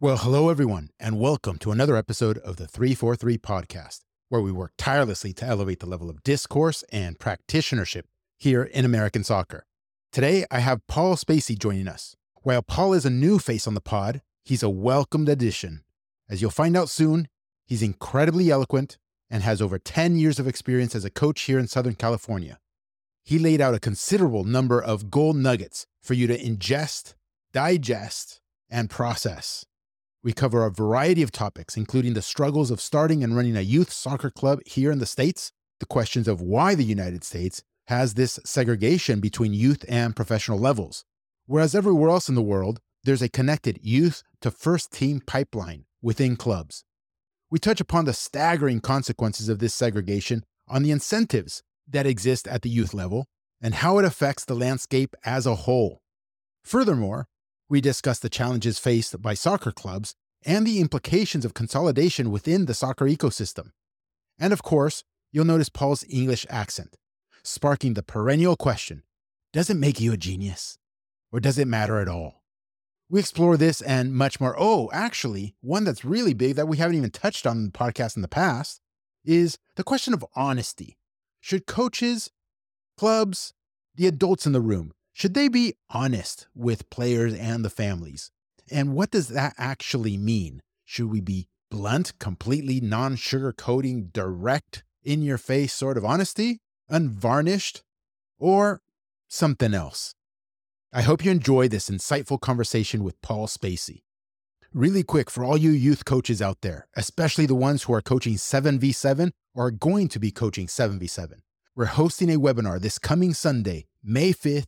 Well, hello, everyone, and welcome to another episode of the 343 podcast, where we work tirelessly to elevate the level of discourse and practitionership here in American soccer. Today, I have Paul Spacey joining us. While Paul is a new face on the pod, he's a welcomed addition. As you'll find out soon, he's incredibly eloquent and has over 10 years of experience as a coach here in Southern California. He laid out a considerable number of gold nuggets for you to ingest, digest, and process. We cover a variety of topics, including the struggles of starting and running a youth soccer club here in the States, the questions of why the United States has this segregation between youth and professional levels, whereas everywhere else in the world, there's a connected youth to first team pipeline within clubs. We touch upon the staggering consequences of this segregation on the incentives that exist at the youth level and how it affects the landscape as a whole. Furthermore, we discuss the challenges faced by soccer clubs and the implications of consolidation within the soccer ecosystem. And of course, you'll notice Paul's English accent, sparking the perennial question, does it make you a genius? Or does it matter at all? We explore this and much more. Oh, actually, one that's really big that we haven't even touched on in the podcast in the past is the question of honesty. Should coaches, clubs, the adults in the room, should they be honest with players and the families? And what does that actually mean? Should we be blunt, completely non-sugarcoating, direct, in-your-face sort of honesty, unvarnished, or something else? I hope you enjoy this insightful conversation with Paul Spacey. Really quick, for all you youth coaches out there, especially the ones who are coaching 7v7 or are going to be coaching 7v7, we're hosting a webinar this coming Sunday, May 5th,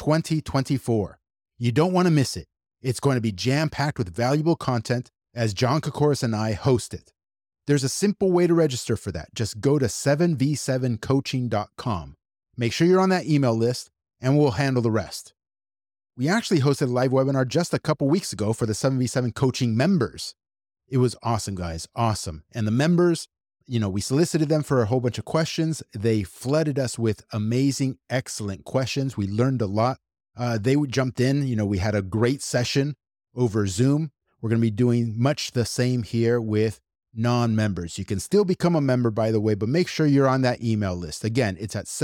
2024. You don't want to miss it. It's going to be jam-packed with valuable content as John Kokoris and I host it. There's a simple way to register for that. Just go to 7v7coaching.com. Make sure you're on that email list and we'll handle the rest. We actually hosted a live webinar just a couple weeks ago for the 7v7 coaching members. It was awesome, guys. Awesome. And the members, we solicited them for a whole bunch of questions. They flooded us with amazing, excellent questions. We learned a lot. They jumped in. We had a great session over Zoom. We're going to be doing much the same here with non-members. You can still become a member, by the way, but make sure you're on that email list. Again, it's at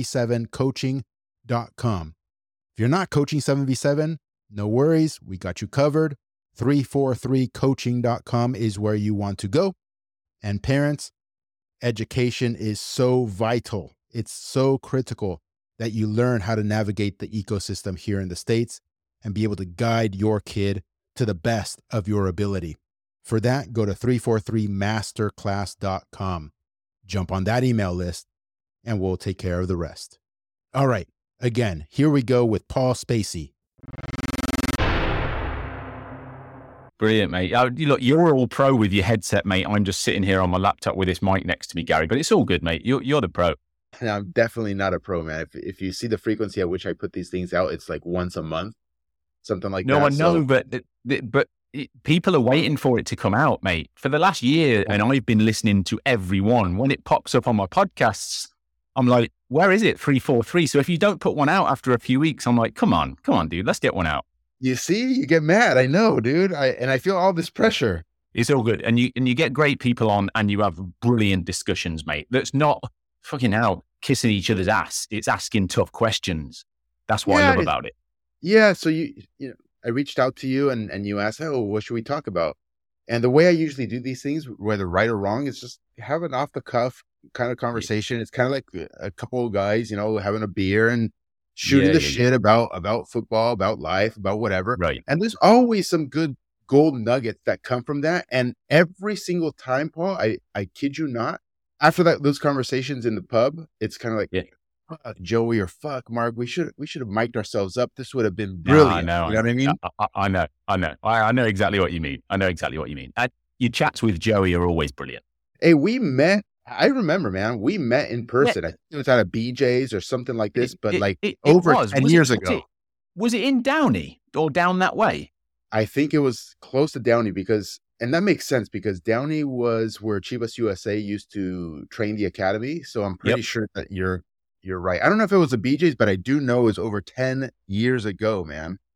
7v7coaching.com. If you're not coaching 7v7, no worries. We got you covered. 343coaching.com is where you want to go. And parents, education is so vital. It's so critical that you learn how to navigate the ecosystem here in the States and be able to guide your kid to the best of your ability. For that, go to 343masterclass.com. Jump on that email list and we'll take care of the rest. All right. Again, here we go with Paul Spacey. Brilliant, mate. Look, you're all pro with your headset, mate. I'm just sitting here on my laptop with this mic next to me, Gary, but it's all good, mate. You're the pro. I'm definitely not a pro, man. If you see the frequency at which I put these things out, it's like once a month, something like that. No, I know, but people are waiting for it to come out, mate. For the last year, and I've been listening to everyone. When it pops up on my podcasts, I'm like, where is it? 343. So if you don't put one out after a few weeks, I'm like, come on, dude, let's get one out. You see, you get mad. I know, dude. I feel all this pressure. It's all good. And you get great people on and you have brilliant discussions, mate. That's not fucking hell kissing each other's ass. It's asking tough questions. That's what I love about it. Yeah. So I reached out to you and you asked, oh, what should we talk about? And the way I usually do these things, whether right or wrong, is just have an off the cuff kind of conversation. It's kind of like a couple of guys, having a beer and shooting the shit about football, about life, about whatever. Right. And there's always some good gold nuggets that come from that. And every single time, Paul, I kid you not, after those conversations in the pub, it's kind of like, fuck Joey or fuck Mark, we should have mic'd ourselves up. This would have been brilliant. No, you know what I mean? I know. I know exactly what you mean. Your chats with Joey are always brilliant. Hey, we met. I remember, man, we met in person. Yeah. I think it was at a BJ's or something like this, but over 10 years ago. Was it in Downey or down that way? I think it was close to Downey and that makes sense because Downey was where Chivas USA used to train the academy. So I'm pretty sure that you're right. I don't know if it was a BJ's, but I do know it was over 10 years ago, man.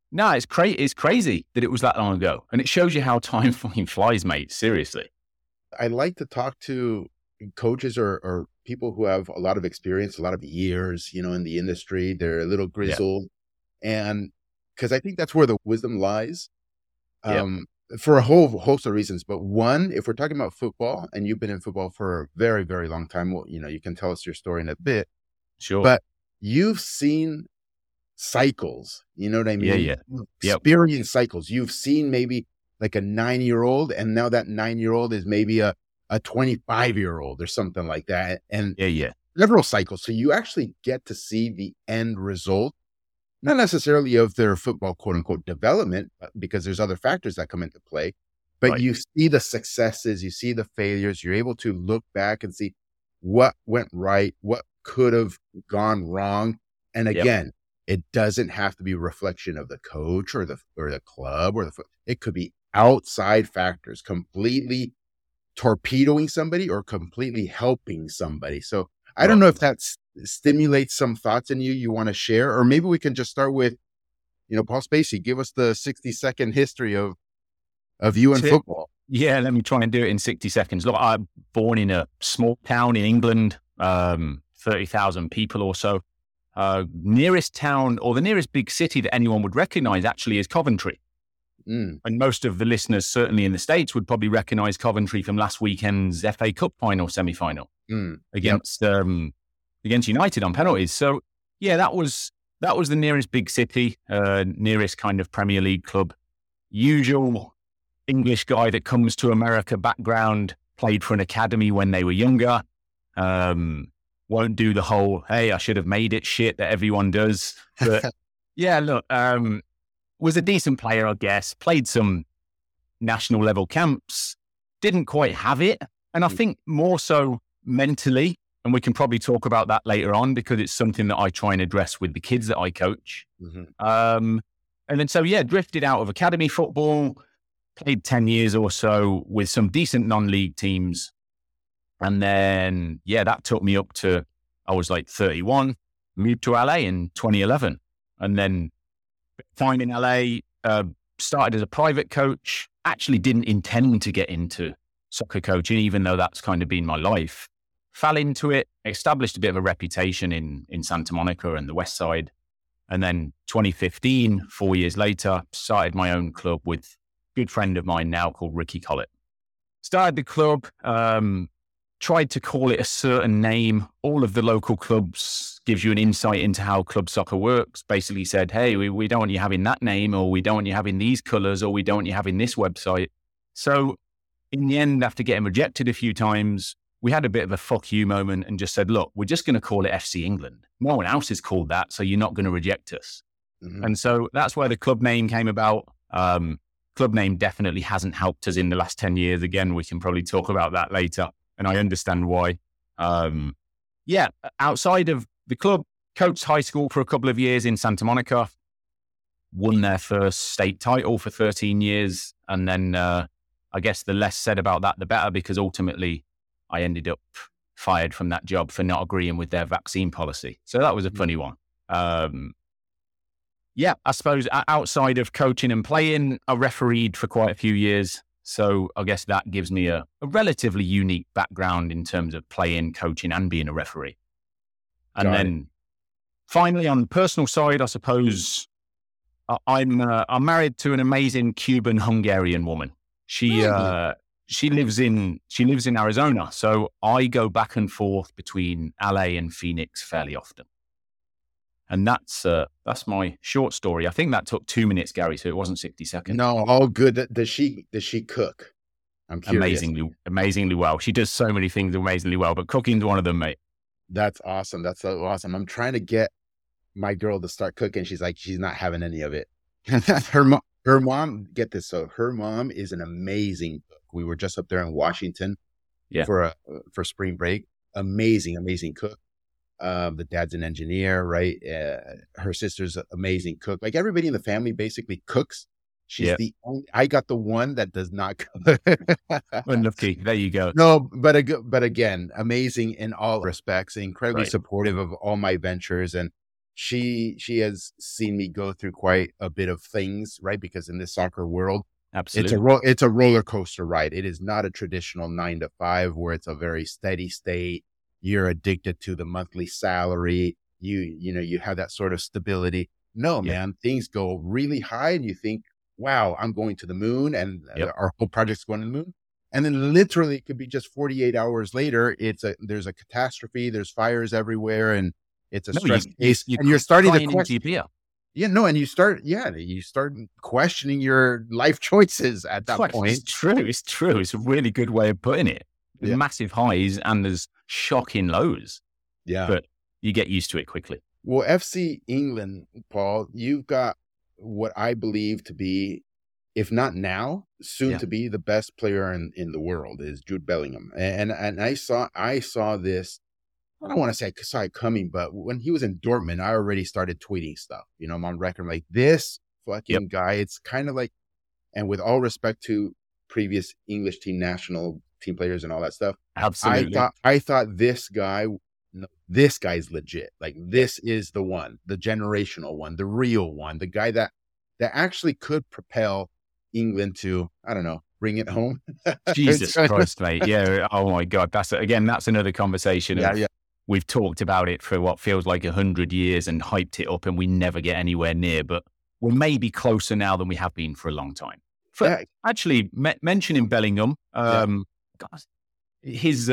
No, it's crazy that it was that long ago. And it shows you how time fucking flies, mate. Seriously. I like to talk to coaches or people who have a lot of experience, a lot of years, in the industry. They're a little grizzled. And because I think that's where the wisdom lies. For a whole host of reasons. But one, if we're talking about football and you've been in football for a very, very long time, well, you can tell us your story in a bit. Sure. But you've seen cycles, you know what I mean? Yeah. Experienced cycles. You've seen maybe like a 9-year-old, and now that 9-year-old is maybe a 25-year-old or something like that. And several cycles. So you actually get to see the end result, not necessarily of their football, quote unquote, development, because there's other factors that come into play, but you see the successes, you see the failures, you're able to look back and see what went right, what could have gone wrong. And again, it doesn't have to be a reflection of the coach or the club it could be outside factors completely torpedoing somebody or completely helping somebody. So I don't know if that stimulates some thoughts in you want to share, or maybe we can just start with, Paul Spacey, give us the 60-second history of you and football. Yeah, let me try and do it in 60 seconds. Look, I'm born in a small town in England, 30,000 people or so. Nearest town or the nearest big city that anyone would recognize actually is Coventry. And most of the listeners, certainly in the States, would probably recognize Coventry from last weekend's FA Cup final semi-final against United on penalties. So that was the nearest big city, nearest kind of Premier League club. Usual English guy that comes to America background, played for an academy when they were younger. Won't do the whole, hey, I should have made it shit that everyone does. But was a decent player, I guess. Played some national level camps. Didn't quite have it. And I think more so mentally, and we can probably talk about that later on because it's something that I try and address with the kids that I coach. And then drifted out of academy football, played 10 years or so with some decent non-league teams. And then, that took me up to, I was like 31, moved to LA in 2011. And then time in LA, started as a private coach, actually didn't intend to get into soccer coaching, even though that's kind of been my life. Fell into it, established a bit of a reputation in Santa Monica and the West Side. And then 2015, 4 years later, started my own club with a good friend of mine now called Ricky Collett. Started the club, tried to call it a certain name. All of the local clubs gives you an insight into how club soccer works. Basically said, hey, we don't want you having that name, or we don't want you having these colors, or we don't want you having this website. So in the end, after getting rejected a few times, we had a bit of a fuck you moment and just said, look, we're just going to call it FC England. No one else is called that, so you're not going to reject us. And so that's where the club name came about. Club name definitely hasn't helped us in the last 10 years. Again, we can probably talk about that later. And I understand why. Outside of the club, coached high school for a couple of years in Santa Monica, won their first state title for 13 years. And then I guess the less said about that, the better, because ultimately I ended up fired from that job for not agreeing with their vaccine policy. So that was a funny one. I suppose outside of coaching and playing, I refereed for quite a few years. So I guess that gives me a relatively unique background in terms of playing, coaching, and being a referee. And then finally, on the personal side, I suppose I'm married to an amazing Cuban-Hungarian woman. She lives in Arizona. So I go back and forth between LA and Phoenix fairly often. And that's my short story. I think that took 2 minutes, Gary, so it wasn't 60 seconds. No, all good. Does she cook? I'm curious. Amazingly well. She does so many things amazingly well, but cooking's one of them, mate. That's awesome. That's so awesome. I'm trying to get my girl to start cooking. She's like, she's not having any of it. Her mom, get this. So her mom is an amazing cook. We were just up there in Washington for spring break. Amazing cook. The dad's an engineer, right? Her sister's an amazing cook. Like everybody in the family basically cooks. She's the only, I got the one that does not cook. Unlucky. There you go. No, but again, amazing in all respects, incredibly supportive of all my ventures. And she has seen me go through quite a bit of things, right? Because in this soccer world, Absolutely. it's a roller coaster ride. It is not a traditional 9 to 5 where it's a very steady state. You're addicted to the monthly salary. You have that sort of stability. No, Yep. man, things go really high and you think, wow, I'm going to the moon and Yep. our whole project's going to the moon. And then literally it could be just 48 hours later. There's a catastrophe. There's fires everywhere and it's a No, stress case. you're And you're starting to crying into your beer. and you start questioning your life choices at that point. It's true. It's true. It's a really good way of putting it. There's Yeah. massive highs and there's shocking lows, Yeah. but you get used to it quickly. Well, FC England, Paul, you've got what I believe to be, if not now, soon Yeah. to be the best player in the world is Jude Bellingham. And I saw this. I don't want to say I saw it coming, but when he was in Dortmund, I already started tweeting stuff. I'm on record like this fucking guy. It's kind of like, and with all respect to previous English national team players and all that stuff, Absolutely. I thought this guy, no, this guy's legit. Like this is the one, the generational one, the real one, the guy that actually could propel England to, I don't know, bring it home. Jesus Christ, mate. Yeah. Oh my God. That's another conversation. Yeah. We've talked about it for what feels like 100 years and hyped it up and we never get anywhere near, but we're maybe closer now than we have been for a long time. Actually, mentioning Bellingham, God, his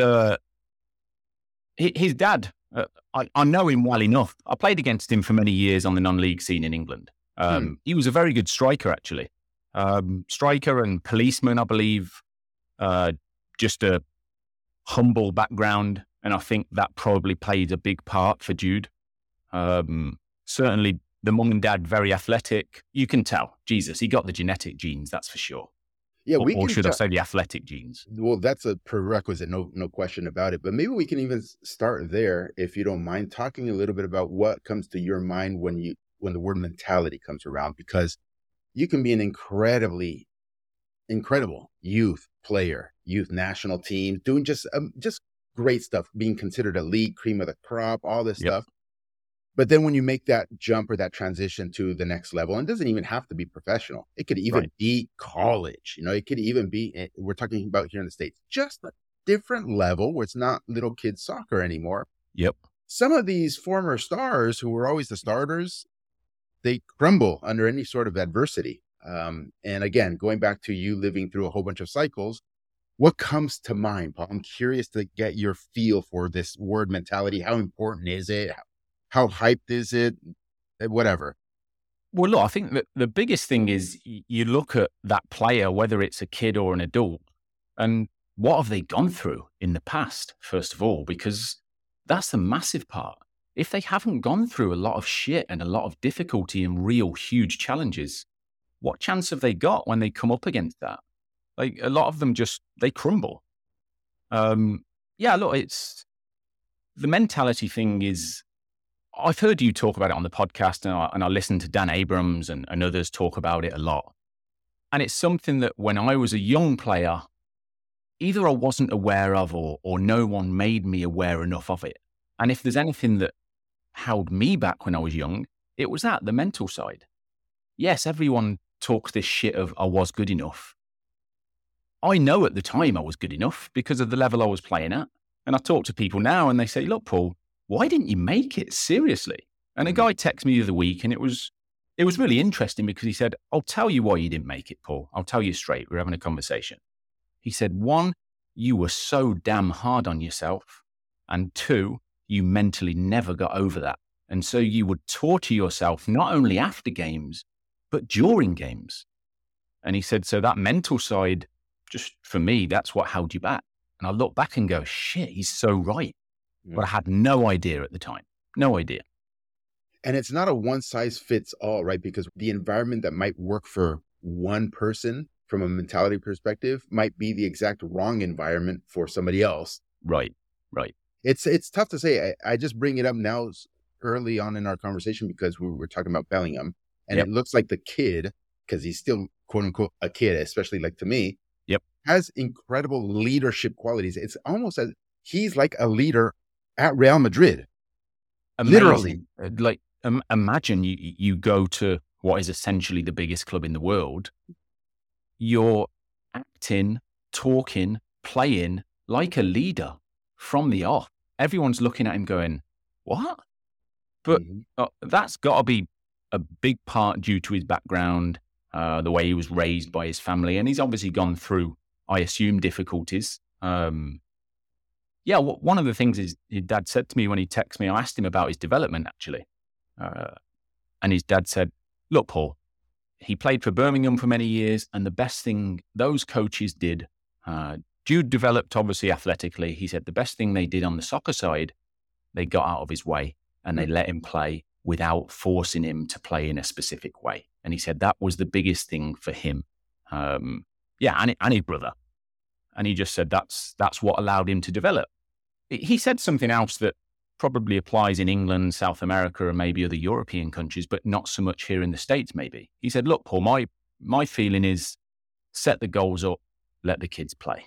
dad, I know him well enough. I played against him for many years on the non-league scene in England. He was a very good striker, actually. Striker and policeman, I believe. Just a humble background. And I think that probably played a big part for Jude. Certainly the mum and dad, very athletic. You can tell, Jesus, he got the genetic genes, that's for sure. Yeah, or should I say the athletic genes? Well, that's a prerequisite, no question about it. But maybe we can even start there, if you don't mind, talking a little bit about what comes to your mind when the word mentality comes around, because you can be an incredible youth player, youth national team, doing just great stuff, being considered a league cream of the crop, all this stuff. But then when you make that jump or that transition to the next level, and it doesn't even have to be professional, it could even be college, it could even be, we're talking about here in the States, just a different level where it's not little kid soccer anymore. Yep. Some of these former stars who were always the starters, they crumble under any sort of adversity. And again, going back to you living through a whole bunch of cycles, what comes to mind, Paul? I'm curious to get your feel for this word mentality. How important is it? How hyped is it? Whatever. Well, look, I think that the biggest thing is you look at that player, whether it's a kid or an adult, and what have they gone through in the past, first of all, because that's the massive part. If they haven't gone through a lot of shit and a lot of difficulty and real huge challenges, what chance have they got when they come up against that? Like a lot of them they crumble. Look, it's the mentality thing is, I've heard you talk about it on the podcast and I listen to Dan Abrams and others talk about it a lot. And it's something that when I was a young player, either I wasn't aware of or no one made me aware enough of it. And if there's anything that held me back when I was young, it was the mental side. Yes, everyone talks this shit of I was good enough. I know at the time I was good enough because of the level I was playing at. And I talk to people now and they say, look, Paul, why didn't you make it? Seriously. And a guy texted me the other week and it was really interesting because he said, I'll tell you why you didn't make it, Paul. I'll tell you straight. We're having a conversation. He said, 1, you were so damn hard on yourself. And 2, you mentally never got over that. And so you would torture yourself not only after games, but during games. And he said, so that mental side, just for me, that's what held you back. And I look back and go, shit, he's so right. Yeah. But I had no idea at the time. No idea. And it's not a one size fits all, right? Because the environment that might work for one person from a mentality perspective might be the exact wrong environment for somebody else. Right. It's tough to say. I just bring it up now early on in our conversation because we were talking about Bellingham. And it looks like the kid, because he's still quote unquote a kid, especially like to me, has incredible leadership qualities. It's almost as he's like a leader at Real Madrid. Amazing. Literally. Like imagine you go to what is essentially the biggest club in the world. You're acting, talking, playing like a leader from the off. Everyone's looking at him going, what? But that's got to be a big part due to his background, the way he was raised by his family. And he's obviously gone through, I assume, difficulties. One of the things his dad said to me when he texted me, I asked him about his development, actually. And his dad said, look, Paul, he played for Birmingham for many years. And the best thing those coaches did, Jude developed obviously athletically. He said the best thing they did on the soccer side, they got out of his way and they let him play without forcing him to play in a specific way. And he said that was the biggest thing for him. And his brother. And he just said that's what allowed him to develop. He said something else that probably applies in England, South America, and maybe other European countries, but not so much here in the States, maybe. He said, look, Paul, my feeling is set the goals up, let the kids play.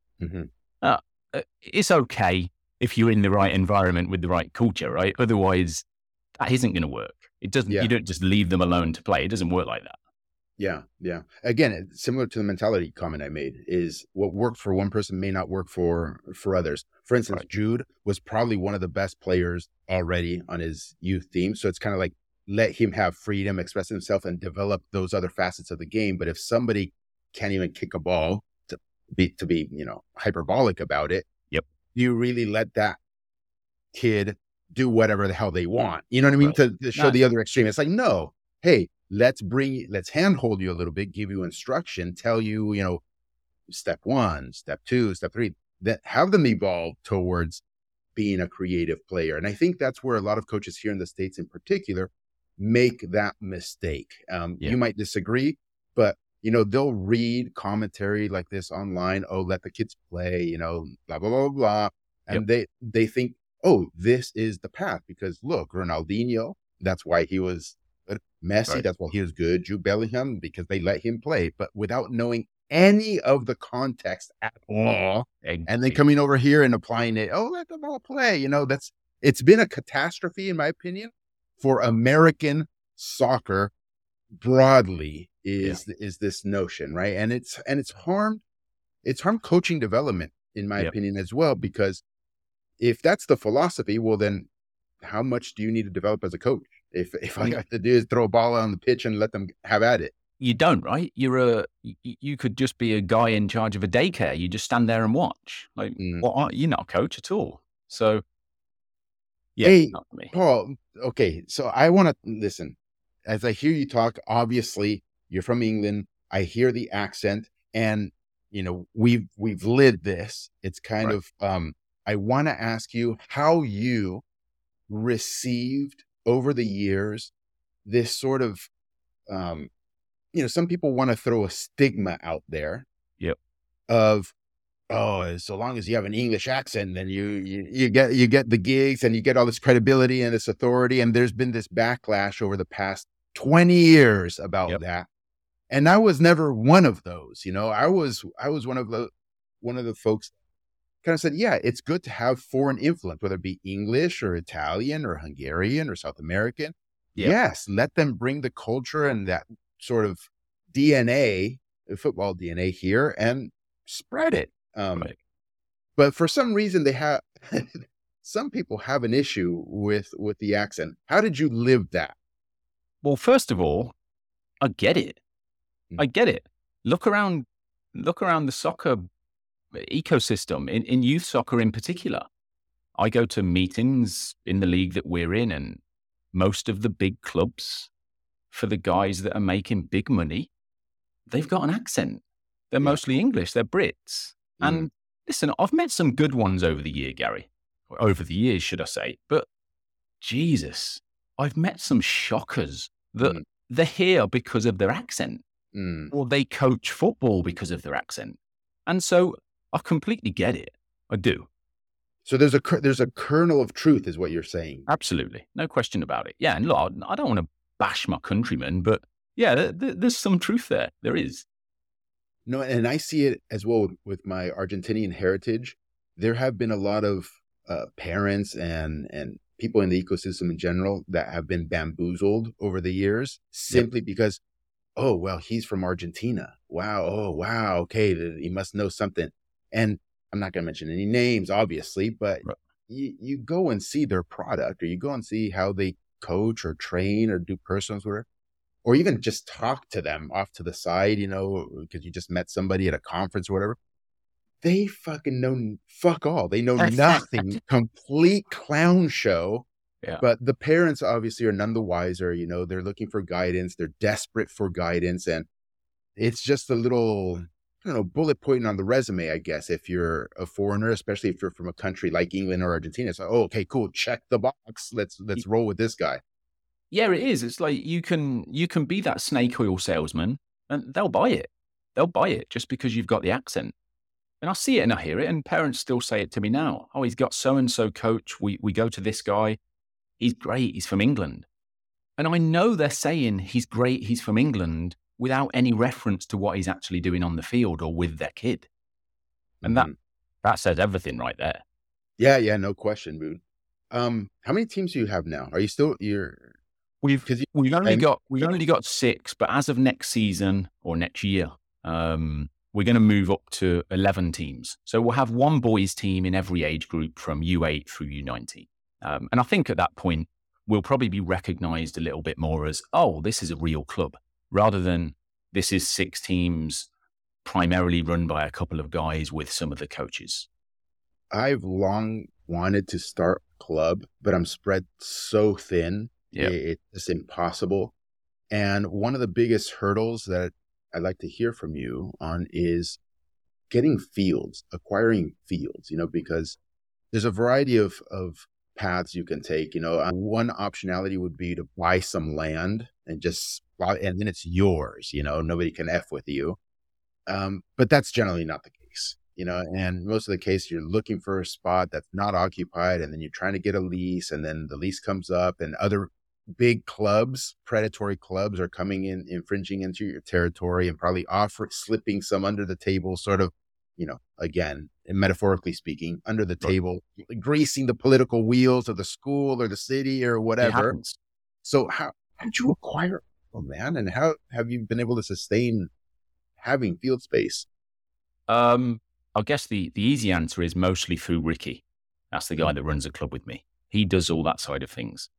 It's okay if you're in the right environment with the right culture, right? Otherwise, that isn't going to work. It doesn't. You don't just leave them alone to play. It doesn't work like that. Yeah. Again, similar to the mentality comment I made, is what worked for one person may not work for others. For instance, Jude was probably one of the best players already on his youth team. So it's kind of like, let him have freedom, express himself, and develop those other facets of the game. But if somebody can't even kick a ball, to be hyperbolic about it, you really let that kid do whatever the hell they want. You know what I mean? To show the other extreme. It's like, no, hey, let's handhold you a little bit, give you instruction, tell you, step 1, step 2, step 3, that have them evolve towards being a creative player. And I think that's where a lot of coaches here in the States in particular make that mistake. You might disagree, but they'll read commentary like this online. Oh, let the kids play, blah, blah, blah, blah. And they think, oh, this is the path because look, Ronaldinho, that's why he was Messi, that's why he was good. Jude Bellingham, because they let him play, but without knowing any of the context at all. And then coming over here and applying it. Oh, let them all play. It's been a catastrophe, in my opinion, for American soccer broadly is this notion, right? And it's harmed coaching development, in my opinion, as well, because if that's the philosophy, well, then how much do you need to develop as a coach? If all you have to do is throw a ball on the pitch and let them have at it. You don't, right? You could just be a guy in charge of a daycare. You just stand there and watch. Like, you're not a coach at all. So, hey, Paul, okay, so I want to listen. As I hear you talk, obviously, you're from England. I hear the accent, and, we've lived this. It's kind of, I want to ask you how you received over the years this sort of, some people want to throw a stigma out there of, oh, so long as you have an English accent, then you get the gigs and you get all this credibility and this authority. And there's been this backlash over the past 20 years about that. And I was never one of those, I was one of the folks kind of said, it's good to have foreign influence, whether it be English or Italian or Hungarian or South American. Yes, let them bring the culture and that sort of DNA, football DNA here, and spread it. But for some reason, they have some people have an issue with the accent. How did you live that? Well, first of all, I get it. Look around the soccer ecosystem, in youth soccer in particular. I go to meetings in the league that we're in, and most of the big clubs, for the guys that are making big money, they've got an accent. They're mostly English. They're Brits. And listen, I've met some good ones over the year, Gary. Or over the years, should I say. But Jesus, I've met some shockers that they're here because of their accent. Or they coach football because of their accent. And so I completely get it. I do. So there's a kernel of truth is what you're saying. Absolutely. No question about it. Yeah. And look, I don't want to bash my countrymen, but there's some truth there. There is. No, and I see it as well with my Argentinian heritage. There have been a lot of parents and people in the ecosystem in general that have been bamboozled over the years Yep. simply because, oh, well, he's from Argentina. Wow. Oh, wow. Okay. He must know something. And I'm not going to mention any names, obviously, but Right. you go and see their product, or you go and see how they coach or train or do personals, whatever, or even just talk to them off to the side, because you just met somebody at a conference or whatever. They fucking know fuck all. They know nothing. Complete clown show. Yeah. But the parents obviously are none the wiser. They're looking for guidance. They're desperate for guidance. And it's just a little, I don't know, bullet point on the resume, I guess, if you're a foreigner, especially if you're from a country like England or Argentina. It's like, oh, okay, cool. Check the box. Let's roll with this guy. Yeah, it is. It's like you can be that snake oil salesman and they'll buy it. They'll buy it just because you've got the accent. And I see it and I hear it, and parents still say it to me now. Oh, he's got so-and-so coach. We go to this guy. He's great. He's from England. And I know they're saying he's great. He's from England without any reference to what he's actually doing on the field or with their kid. And that says everything right there. Yeah, no question, dude. How many teams do you have now? Are you still We've only got 6, but as of next season or next year, we're going to move up to 11 teams. So we'll have one boys team in every age group from U8 through U19. And I think at that point, we'll probably be recognized a little bit more as, oh, this is a real club, rather than this is 6 teams primarily run by a couple of guys with some of the coaches. I've long wanted to start a club, but I'm spread so thin. Yeah. It's impossible. And one of the biggest hurdles that I'd like to hear from you on is getting fields, acquiring fields, because there's a variety of paths you can take. One optionality would be to buy some land and then it's yours, nobody can F with you. But that's generally not the case, and most of the case you're looking for a spot that's not occupied, and then you're trying to get a lease, and then the lease comes up and other big clubs, predatory clubs, are coming in, infringing into your territory and probably slipping some under the table, sort of, again, metaphorically speaking, under the table, greasing the political wheels of the school or the city or whatever. So how did you acquire, man? And how have you been able to sustain having field space? I guess the easy answer is mostly through Ricky. That's the guy that runs the club with me. He does all that side of things.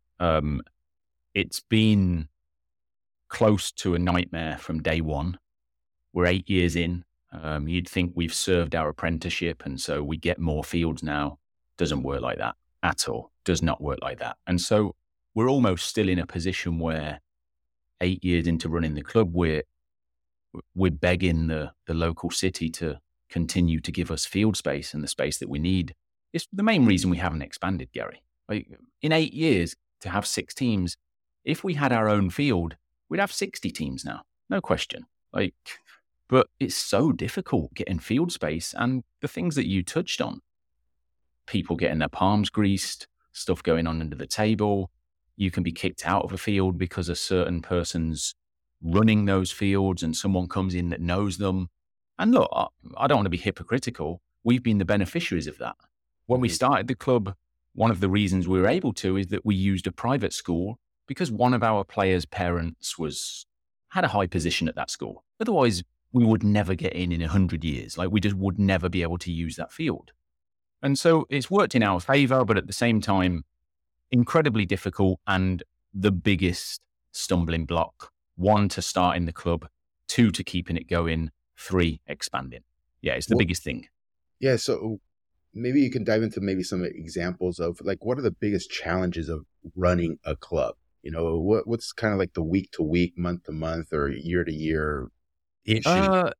It's been close to a nightmare from day one. We're 8 years in. You'd think we've served our apprenticeship, and so we get more fields now. Doesn't work like that at all. Does not work like that. And so we're almost still in a position where 8 years into running the club, we're begging the local city to continue to give us field space and the space that we need. It's the main reason we haven't expanded, Gary. Like, in 8 years to have 6 teams, if we had our own field, we'd have 60 teams now. No question. But it's so difficult getting field space, and the things that you touched on, people getting their palms greased, stuff going on under the table. You can be kicked out of a field because a certain person's running those fields and someone comes in that knows them. And look, I don't want to be hypocritical. We've been the beneficiaries of that. When we started the club, one of the reasons we were able to is that we used a private school because one of our players' parents had a high position at that school. Otherwise, we would never get in 100 years. We just would never be able to use that field. And so it's worked in our favor, but at the same time, incredibly difficult, and the biggest stumbling block. 1, to starting the club, 2, to keeping it going, 3, expanding. Yeah, it's the biggest thing. Yeah, so maybe you can dive into maybe some examples of what are the biggest challenges of running a club? What's kind of like the week to week, month to month, or year to year issue?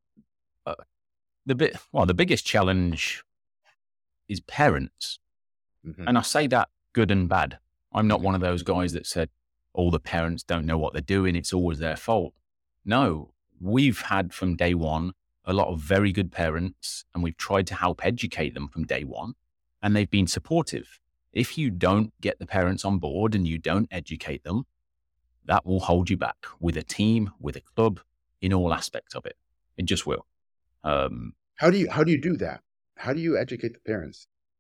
The biggest challenge is parents. Mm-hmm. And I say that good and bad. I'm not one of those guys that said all the parents don't know what they're doing, it's always their fault. No, we've had from day one a lot of very good parents, and we've tried to help educate them from day one, and they've been supportive. If you don't get the parents on board and you don't educate them, that will hold you back with a team, with a club, in all aspects of it. It just will. How do you do that? How do you educate the parents?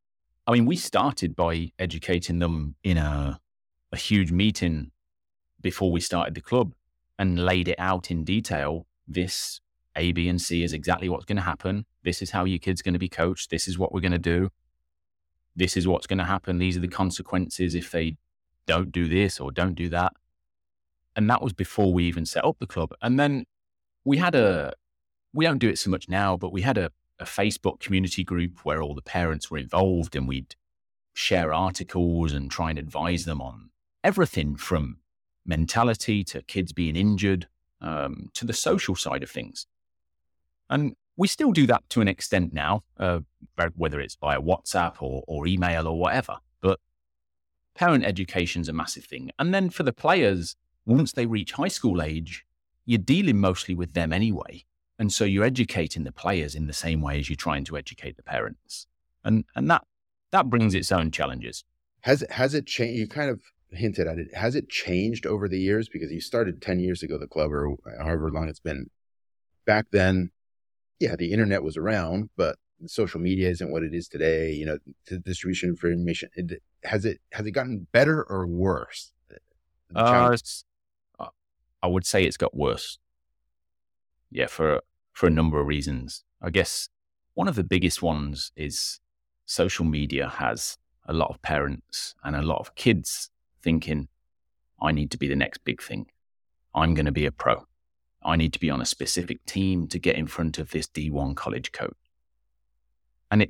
I mean, we started by educating them in a huge meeting before we started the club and laid it out in detail. This A, B, and C is exactly what's going to happen. This is how your kid's going to be coached. This is what we're going to do. This is what's going to happen. These are the consequences if they don't do this or don't do that. And that was before we even set up the club. And then we don't do it so much now, but we had a Facebook community group where all the parents were involved, and we'd share articles and try and advise them on everything from mentality to kids being injured, to the social side of things. And we still do that to an extent now, whether it's via WhatsApp or email or whatever. But parent education's a massive thing. And then for the players, once they reach high school age, you're dealing mostly with them anyway. And so you're educating the players in the same way as you're trying to educate the parents. And that brings its own challenges. Has it changed? You kind of hinted at it. Has it changed over the years? Because you started 10 years ago, the club, or however long it's been. Back then, yeah, the internet was around, but social media isn't what it is today. You know, the distribution of information. Has it gotten better or worse? I would say it's got worse. Yeah, for a number of reasons. I guess one of the biggest ones is social media has a lot of parents and a lot of kids thinking, I need to be the next big thing. I'm going to be a pro. I need to be on a specific team to get in front of this D1 college coach. And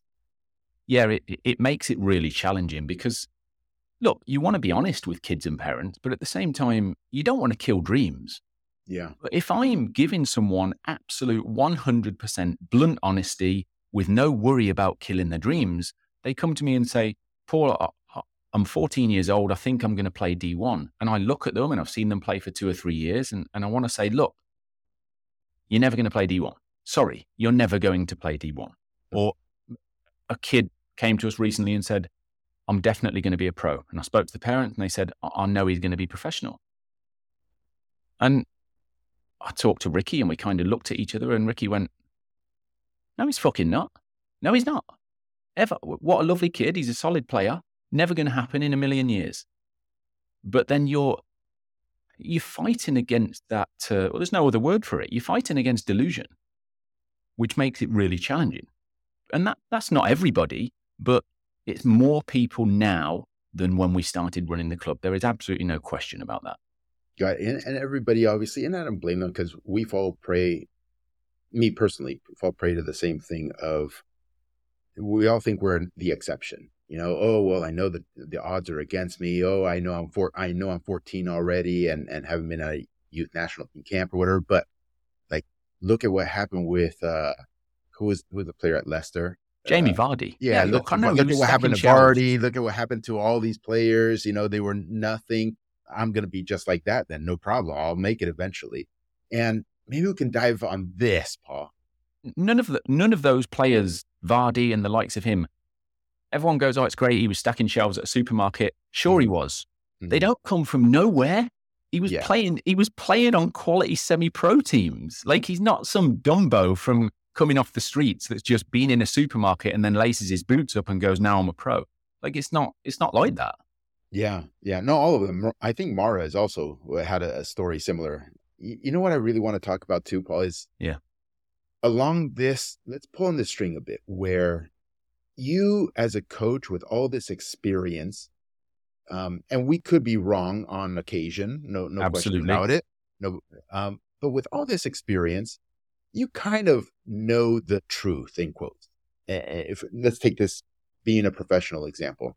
it makes it really challenging because, look, you want to be honest with kids and parents, but at the same time, you don't want to kill dreams. Yeah. But if I'm giving someone absolute 100% blunt honesty with no worry about killing their dreams, they come to me and say, Paul, I'm 14 years old. I think I'm going to play D1. And I look at them, and I've seen them play for 2 or 3 years. And I want to say, look, you're never going to play D1. Sorry, you're never going to play D1. Or a kid came to us recently and said, I'm definitely going to be a pro. And I spoke to the parent, and they said, I know he's going to be professional. And I talked to Ricky, and we kind of looked at each other, and Ricky went, no, he's fucking not. No, he's not. Ever. What a lovely kid. He's a solid player. Never going to happen in a million years. But then you're fighting against that. Well, there's no other word for it. You're fighting against delusion, which makes it really challenging. And that's not everybody, but it's more people now than when we started running the club. There is absolutely no question about that. Got it. And everybody, obviously, and I don't blame them because we fall prey, me personally, fall prey to the same thing of, we all think we're the exception. You know, oh, well, I know that the odds are against me. Oh, I know I'm 14 already and haven't been at a youth national team camp or whatever. But like, look at what happened with, who was the player at Leicester? Jamie Vardy. Yeah, look at what happened to Vardy. Look at what happened to all these players. You know, they were nothing. I'm going to be just like that then. No problem. I'll make it eventually. And maybe we can dive on this, Paul. None of those players, Vardy and the likes of him, everyone goes, oh, it's great. He was stacking shelves at a supermarket. Sure, he was. Mm-hmm. They don't come from nowhere. He was playing on quality semi-pro teams. Like, he's not some Dumbo from coming off the streets that's just been in a supermarket and then laces his boots up and goes, now I'm a pro. Like, it's not like that. Yeah. No, all of them. I think Mara has also had a story similar. You know what I really want to talk about too, Paul, is along this, let's pull on this string a bit, where you as a coach with all this experience, and we could be wrong on occasion, no question about it. No, but with all this experience, you kind of know the truth, in quotes. Let's take this being a professional example.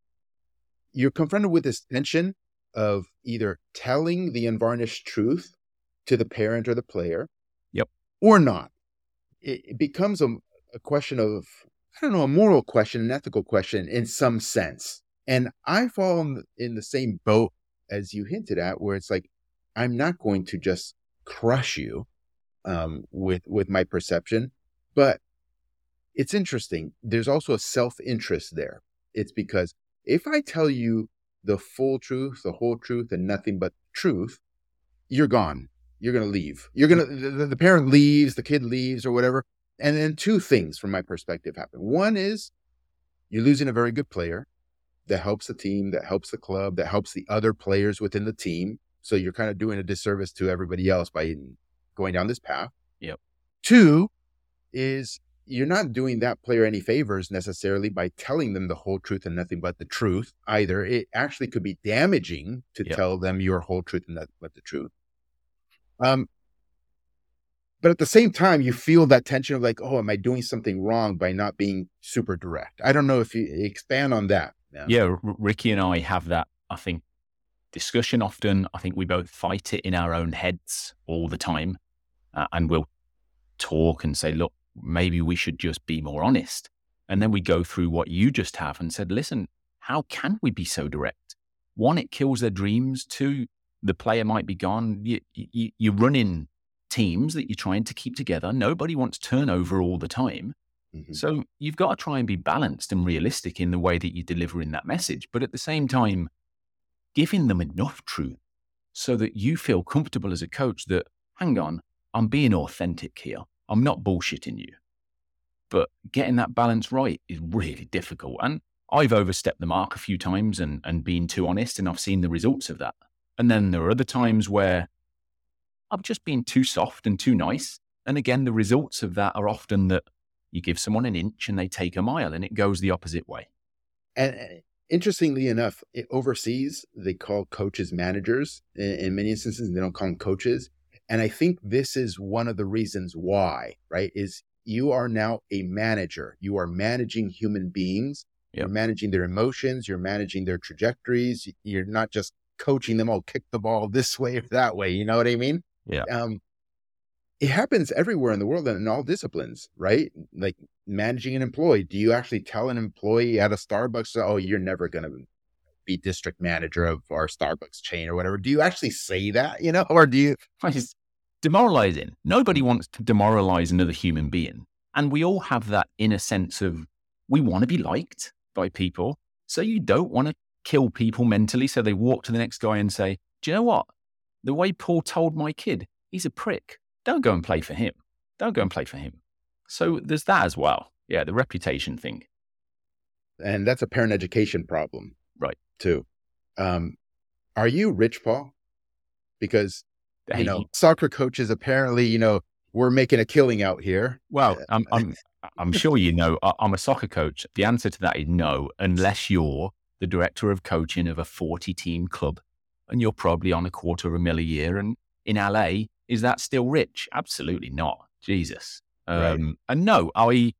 You're confronted with this tension of either telling the unvarnished truth to the parent or the player, or not. It becomes a question of, I don't know, a moral question, an ethical question in some sense. And I fall in the same boat as you hinted at, where it's like, I'm not going to just crush you with my perception. But it's interesting. There's also a self-interest there. It's because if I tell you the full truth, the whole truth, and nothing but truth, you're gone. You're going to leave. The parent leaves, the kid leaves or whatever. And then two things from my perspective happen. One is you're losing a very good player that helps the team, that helps the club, that helps the other players within the team. So you're kind of doing a disservice to everybody else by going down this path. Yep. 2 is you're not doing that player any favors necessarily by telling them the whole truth and nothing but the truth either. It actually could be damaging to tell them your whole truth and nothing but the truth. But at the same time, you feel that tension of like, oh, am I doing something wrong by not being super direct? I don't know if you expand on that. Yeah, Ricky and I have that, I think, discussion often. I think we both fight it in our own heads all the time. And we'll talk and say, look, maybe we should just be more honest. And then we go through what you just have and said, listen, how can we be so direct? 1, it kills their dreams. 2, the player might be gone. You're running teams that you're trying to keep together. Nobody wants turnover all the time. Mm-hmm. So you've got to try and be balanced and realistic in the way that you're delivering that message. But at the same time, giving them enough truth so that you feel comfortable as a coach that, hang on, I'm being authentic here. I'm not bullshitting you. But getting that balance right is really difficult. And I've overstepped the mark a few times and been too honest, and I've seen the results of that. And then there are other times where I've just been too soft and too nice. And again, the results of that are often that you give someone an inch and they take a mile, and it goes the opposite way. And interestingly enough, overseas, they call coaches managers. In many instances, they don't call them coaches. And I think this is one of the reasons why, right, is you are now a manager. You are managing human beings. Yep. You're managing their emotions. You're managing their trajectories. You're not just coaching them, oh, kick the ball this way or that way. You know what I mean? Yeah. It happens everywhere in the world and in all disciplines, right? Like managing an employee. Do you actually tell an employee at a Starbucks, oh, you're never going to be district manager of our Starbucks chain or whatever? Do you actually say that, or do you? It's demoralizing. Nobody wants to demoralize another human being. And we all have that inner sense of we want to be liked by people. So you don't want to kill people mentally. So they walk to the next guy and say, do you know what? The way Paul told my kid, he's a prick. Don't go and play for him. Don't go and play for him. So there's that as well. Yeah, the reputation thing. And that's a parent education problem. Right. Too. Are you rich, Paul? Because, soccer coaches apparently, we're making a killing out here. Well, I'm sure I'm a soccer coach. The answer to that is no, unless you're the director of coaching of a 40-team club and you're probably on $250,000 a year. And in LA, is that still rich? Absolutely not. Jesus. Right. And no,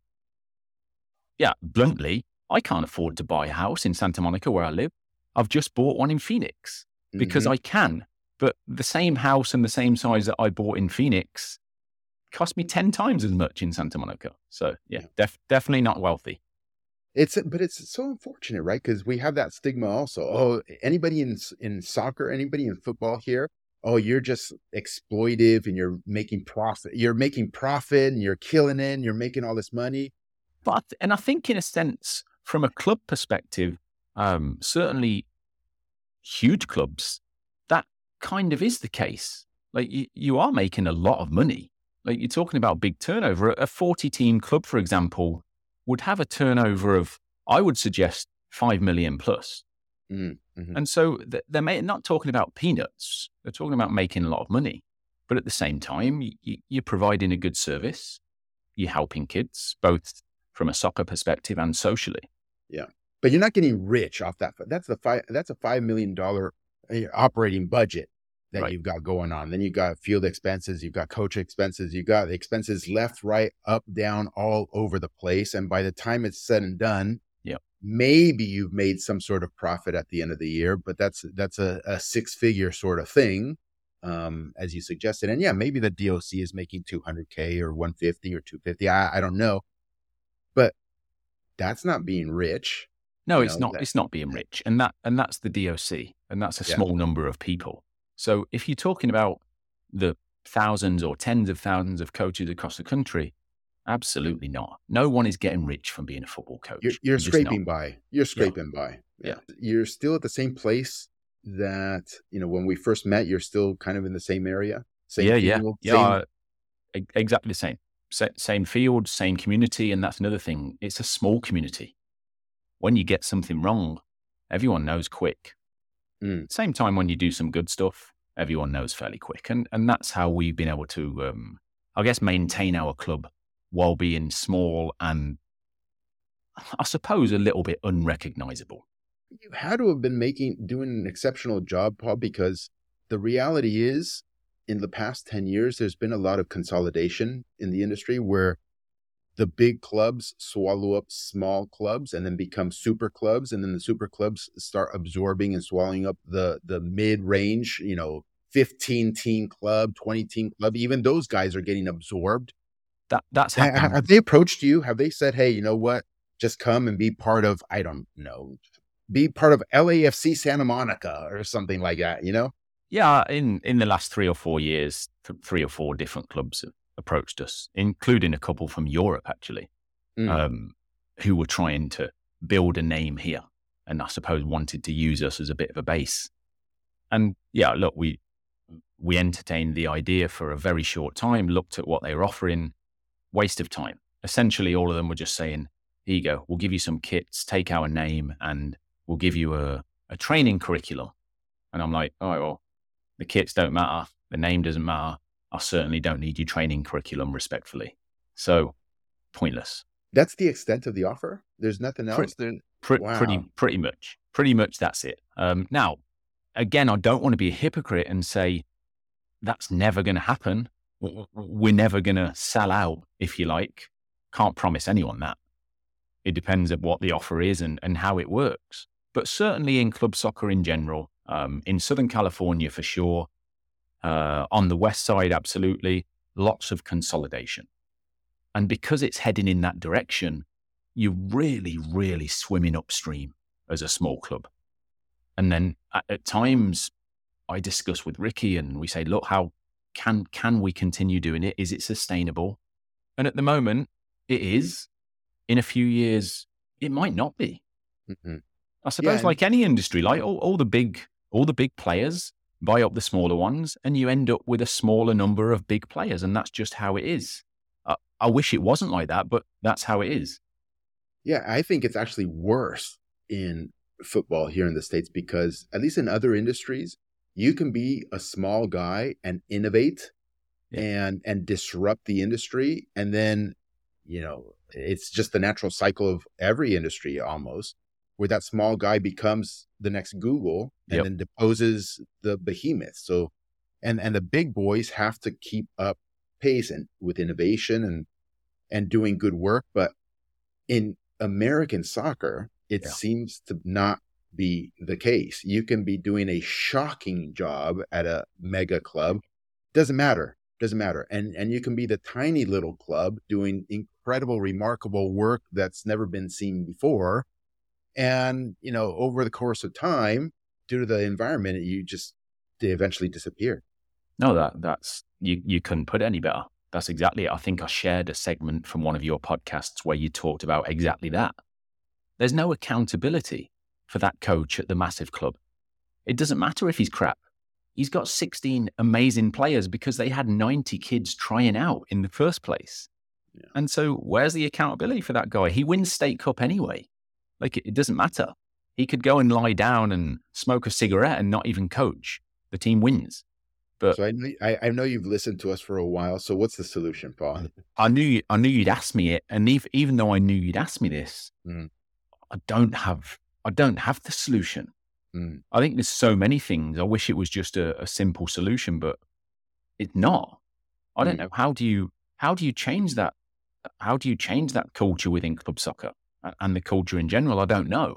bluntly, I can't afford to buy a house in Santa Monica where I live. I've just bought one in Phoenix because I can. But the same house and the same size that I bought in Phoenix cost me 10 times as much in Santa Monica. So yeah, definitely not wealthy. But it's so unfortunate, right? Because we have that stigma also. Oh, anybody in soccer, anybody in football here, oh, you're just exploitive and you're making profit. You're making profit and you're killing it and you're making all this money. And I think in a sense, from a club perspective, certainly huge clubs, that kind of is the case. Like you are making a lot of money. Like you're talking about big turnover. A 40-team club, for example, would have a turnover of, I would suggest, 5 million plus. Mm-hmm. And so they're not talking about peanuts. They're talking about making a lot of money. But at the same time, you're providing a good service. You're helping kids, both from a soccer perspective and socially. Yeah. But you're not getting rich off that. That's a $5 million operating budget that You've got going on. Then you've got field expenses, you've got coach expenses, you've got expenses left, right, up, down, all over the place. And by the time it's said and done, maybe you've made some sort of profit at the end of the year, but that's a 6-figure sort of thing, as you suggested. And yeah, maybe the DOC is making $200K or $150 or $250. I don't know, but that's not being rich. No, it's not. It's not being rich, and that's the DOC, and that's a small number of people. So if you're talking about the thousands or tens of thousands of coaches across the country, absolutely not. No one is getting rich from being a football coach. You're scraping by. You're scraping by. Yeah. You're still at the same place that, when we first met, you're still kind of in the same area. Same field, exactly the same. Same field, same community. And that's another thing. It's a small community. when you get something wrong, everyone knows quick. Same time when you do some good stuff, everyone knows fairly quick. And that's how we've been able to, I guess, maintain our club while being small and, I suppose, a little bit unrecognizable. You had to have been doing an exceptional job, Paul, because the reality is, in the past 10 years, there's been a lot of consolidation in the industry where the big clubs swallow up small clubs and then become super clubs. And then the super clubs start absorbing and swallowing up the mid-range, 15-team club, 20-team club. Even those guys are getting absorbed. That's happening. Have they approached you? Have they said, hey, you know what? Just come and be part of, I don't know, be part of LAFC Santa Monica or something like that, Yeah, in the last 3 or 4 years, 3 or 4 different clubs have approached us, including a couple from Europe, actually, who were trying to build a name here and I suppose wanted to use us as a bit of a base. And yeah, look, we entertained the idea for a very short time, looked at what they were offering, waste of time. Essentially, all of them were just saying, here you go, we'll give you some kits, take our name, and we'll give you a training curriculum. And I'm like, all right, well, the kits don't matter. The name doesn't matter. I certainly don't need your training curriculum, respectfully. So, pointless. That's the extent of the offer? There's nothing else? Wow. Pretty much. Pretty much that's it. Now, again, I don't want to be a hypocrite and say that's never going to happen. We're never going to sell out, if you like. Can't promise anyone that. It depends on what the offer is and how it works. But certainly in club soccer in general, in Southern California for sure, on the West side, absolutely, lots of consolidation. And because it's heading in that direction, you're really, really swimming upstream as a small club. And then at times I discuss with Ricky and we say, look, how can we continue doing it? Is it sustainable? And at the moment it is. In a few years, it might not be. Mm-hmm. I suppose like any industry, like all the big players buy up the smaller ones and you end up with a smaller number of big players. And that's just how it is. I wish it wasn't like that, but that's how it is. Yeah, I think it's actually worse in football here in the States because at least in other industries, you can be a small guy and innovate and disrupt the industry. And then, it's just the natural cycle of every industry almost, where that small guy becomes the next Google and then deposes the behemoth. So, and the big boys have to keep up pace and with innovation and doing good work. But in American soccer, it seems to not be the case. You can be doing a shocking job at a mega club. Doesn't matter. And you can be the tiny little club doing incredible, remarkable work that's never been seen before. And, over the course of time, due to the environment, they eventually disappear. No, that's, you couldn't put it any better. That's exactly it. I think I shared a segment from one of your podcasts where you talked about exactly that. There's no accountability for that coach at the massive club. It doesn't matter if he's crap. He's got 16 amazing players because they had 90 kids trying out in the first place. Yeah. And so where's the accountability for that guy? He wins State Cup anyway. Like, it doesn't matter. He could go and lie down and smoke a cigarette and not even coach. The team wins. But so I know you've listened to us for a while. So what's the solution, Paul? I knew you'd ask me it. And even though I knew you'd ask me this, I don't have the solution. I think there's so many things. I wish it was just a simple solution, but it's not. I don't know. How do you change that? How do you change that culture within club soccer and the culture in general? I don't know.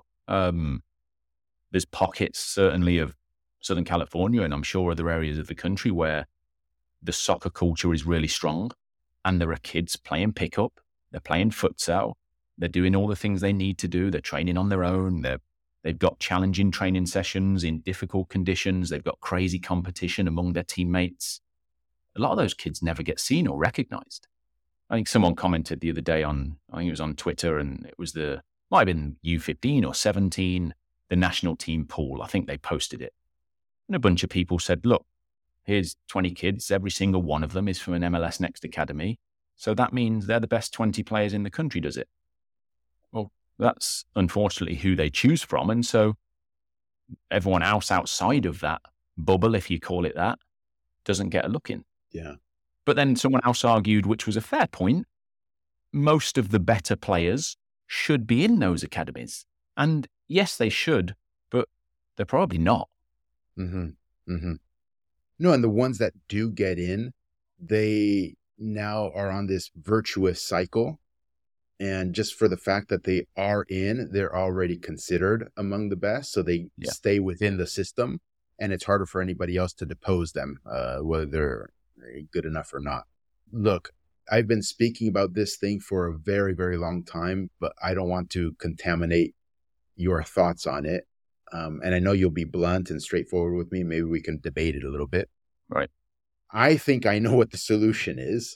There's pockets certainly of Southern California, and I'm sure other areas of the country where the soccer culture is really strong, and there are kids playing pickup, they're playing futsal, they're doing all the things they need to do, they're training on their own, they've got challenging training sessions in difficult conditions, they've got crazy competition among their teammates. A lot of those kids never get seen or recognized. I think someone commented the other day I think it was on Twitter, and it was might have been U15 or 17, the national team pool. I think they posted it. And a bunch of people said, look, here's 20 kids. Every single one of them is from an MLS Next Academy. So that means they're the best 20 players in the country, does it? Well, That's unfortunately who they choose from. And so everyone else outside of that bubble, if you call it that, doesn't get a look in. Yeah. But then someone else argued, which was a fair point, most of the better players should be in those academies. And yes, they should, but they're probably not. Mm-hmm. Mm-hmm. No, and the ones that do get in, they now are on this virtuous cycle. And just for the fact that they are in, they're already considered among the best. So they stay within the system, and it's harder for anybody else to depose them, whether they're good enough or not. Look, I've been speaking about this thing for a very, very long time, but I don't want to contaminate your thoughts on it. And I know you'll be blunt and straightforward with me. Maybe we can debate it a little bit. Right. I think I know what the solution is.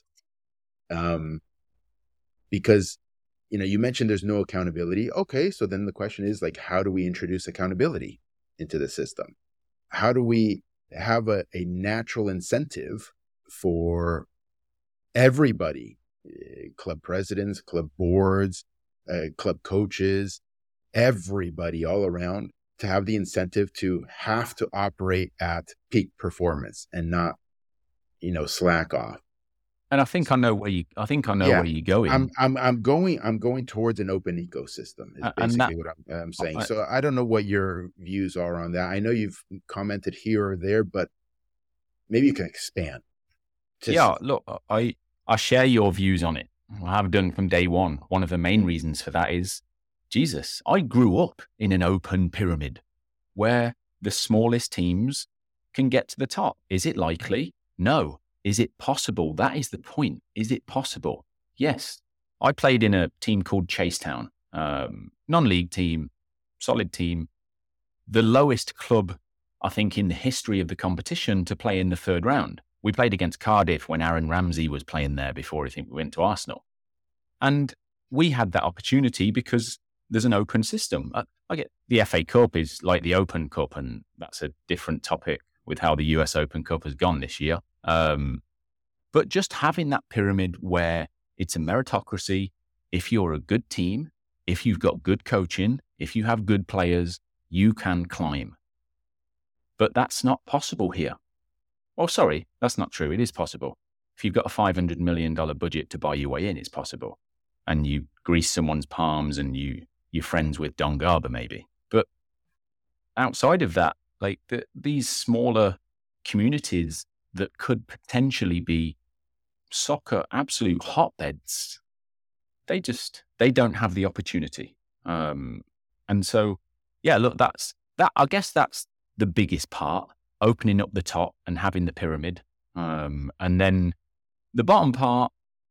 Because, you mentioned there's no accountability. Okay, so then the question is, like, how do we introduce accountability into the system? How do we have a natural incentive for everybody, club presidents, club boards, club coaches, everybody all around, to have the incentive to have to operate at peak performance and not, slack off. And I think I know where you're going. I'm going towards an open ecosystem is basically what I'm saying. So I don't know what your views are on that. I know you've commented here or there, but maybe you can expand. Look, I share your views on it. I have done from day one. One of the main reasons for that is, Jesus, I grew up in an open pyramid where the smallest teams can get to the top. Is it likely? No. Is it possible? That is the point. Is it possible? Yes. I played in a team called Chasetown, non-league team, solid team. The lowest club, I think, in the history of the competition to play in the third round. We played against Cardiff when Aaron Ramsey was playing there before I think we went to Arsenal. And we had that opportunity because there's an open system. I get the FA Cup is like the Open Cup, and that's a different topic with how the US Open Cup has gone this year. But just having that pyramid where it's a meritocracy, if you're a good team, if you've got good coaching, if you have good players, you can climb. But that's not possible here. Oh, sorry, that's not true. It is possible. If you've got a $500 million budget to buy your way in, it's possible. And you grease someone's palms and you're friends with Don Garber maybe. But outside of that, like these smaller communities that could potentially be soccer absolute hotbeds, they don't have the opportunity. And so, look, I guess that's the biggest part, opening up the top and having the pyramid. And then the bottom part,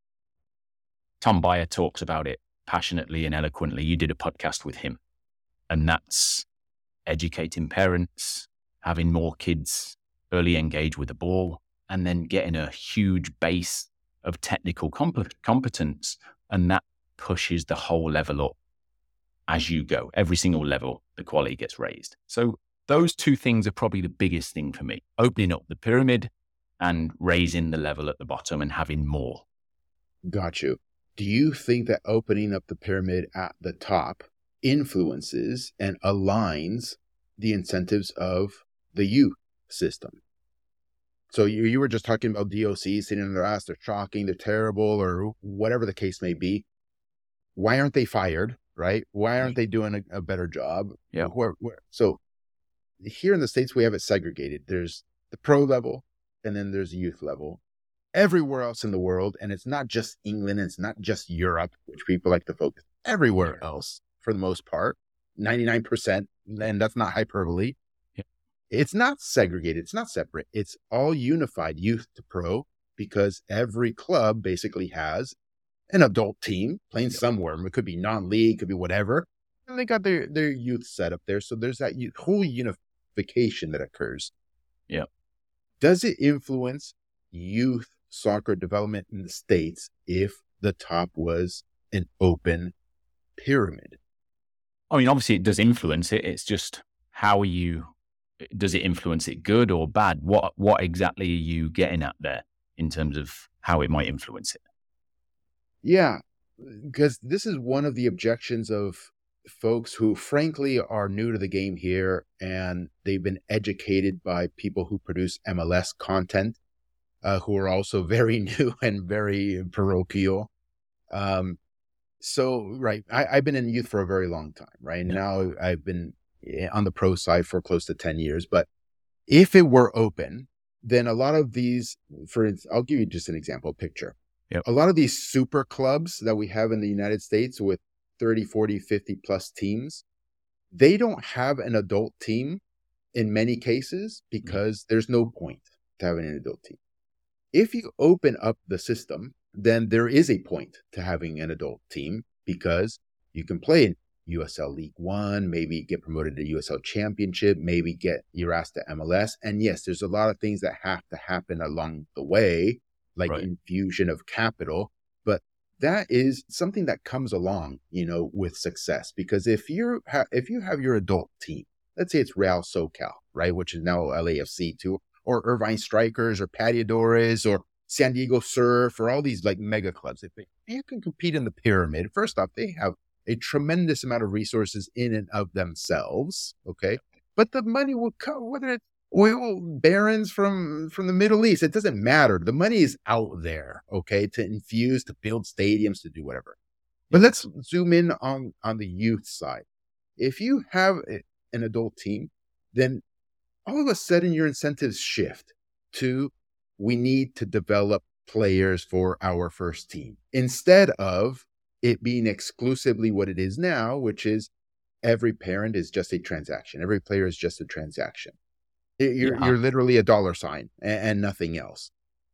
Tom Byer talks about it passionately and eloquently. You did a podcast with him, and that's educating parents, having more kids early engage with the ball, and then getting a huge base of technical competence. And that pushes the whole level up as you go. Every single level, the quality gets raised. So those two things are probably the biggest thing for me, opening up the pyramid and raising the level at the bottom and having more. Got you. Do you think that opening up the pyramid at the top influences and aligns the incentives of the youth system? So you were just talking about DOCs sitting on their ass, they're shocking, they're terrible, or whatever the case may be. Why aren't they fired, right? Why aren't they doing a better job? Yeah. So here in the States, we have it segregated. There's the pro level, and then there's the youth level. Everywhere else in the world, and it's not just England, it's not just Europe, which people like to focus. Everywhere else, for the most part, 99%, and that's not hyperbole. Yeah. It's not segregated. It's not separate. It's all unified, youth to pro, because every club basically has an adult team playing somewhere. It could be non-league, could be whatever. And they got their youth set up there. So there's that whole unification that occurs. Yeah. Does it influence youth soccer development in the States if the top was an open pyramid? I mean, obviously it does influence it. It's just does it influence it good or bad? What exactly are you getting at there in terms of how it might influence it? Yeah, because this is one of the objections of folks who frankly are new to the game here, and they've been educated by people who produce MLS content, who are also very new and very parochial. Right, I've been in youth for a very long time, right? And now I've been on the pro side for close to 10 years. But if it were open, then a lot of these, I'll give you just an example, picture. Yep. A lot of these super clubs that we have in the United States with 30, 40, 50 plus teams, they don't have an adult team in many cases because there's no point to having an adult team. If you open up the system, then there is a point to having an adult team because you can play in USL League One, maybe get promoted to USL Championship, maybe get your ass to MLS. And yes, there's a lot of things that have to happen along the way, like infusion of capital. But that is something that comes along, with success. Because if you have your adult team, let's say it's Real SoCal, right, which is now LAFC too, or Irvine Strikers, or Pateadores, or San Diego Surf, or all these like mega clubs. If you can compete in the pyramid, first off, they have a tremendous amount of resources in and of themselves, okay? But the money will come, whether it's oil barons from the Middle East, it doesn't matter. The money is out there, okay, to infuse, to build stadiums, to do whatever. But let's zoom in on the youth side. If you have an adult team, then all of a sudden your incentives shift to, we need to develop players for our first team, instead of it being exclusively what it is now, which is every parent is just a transaction. Every player is just a transaction. You're literally a dollar sign and nothing else.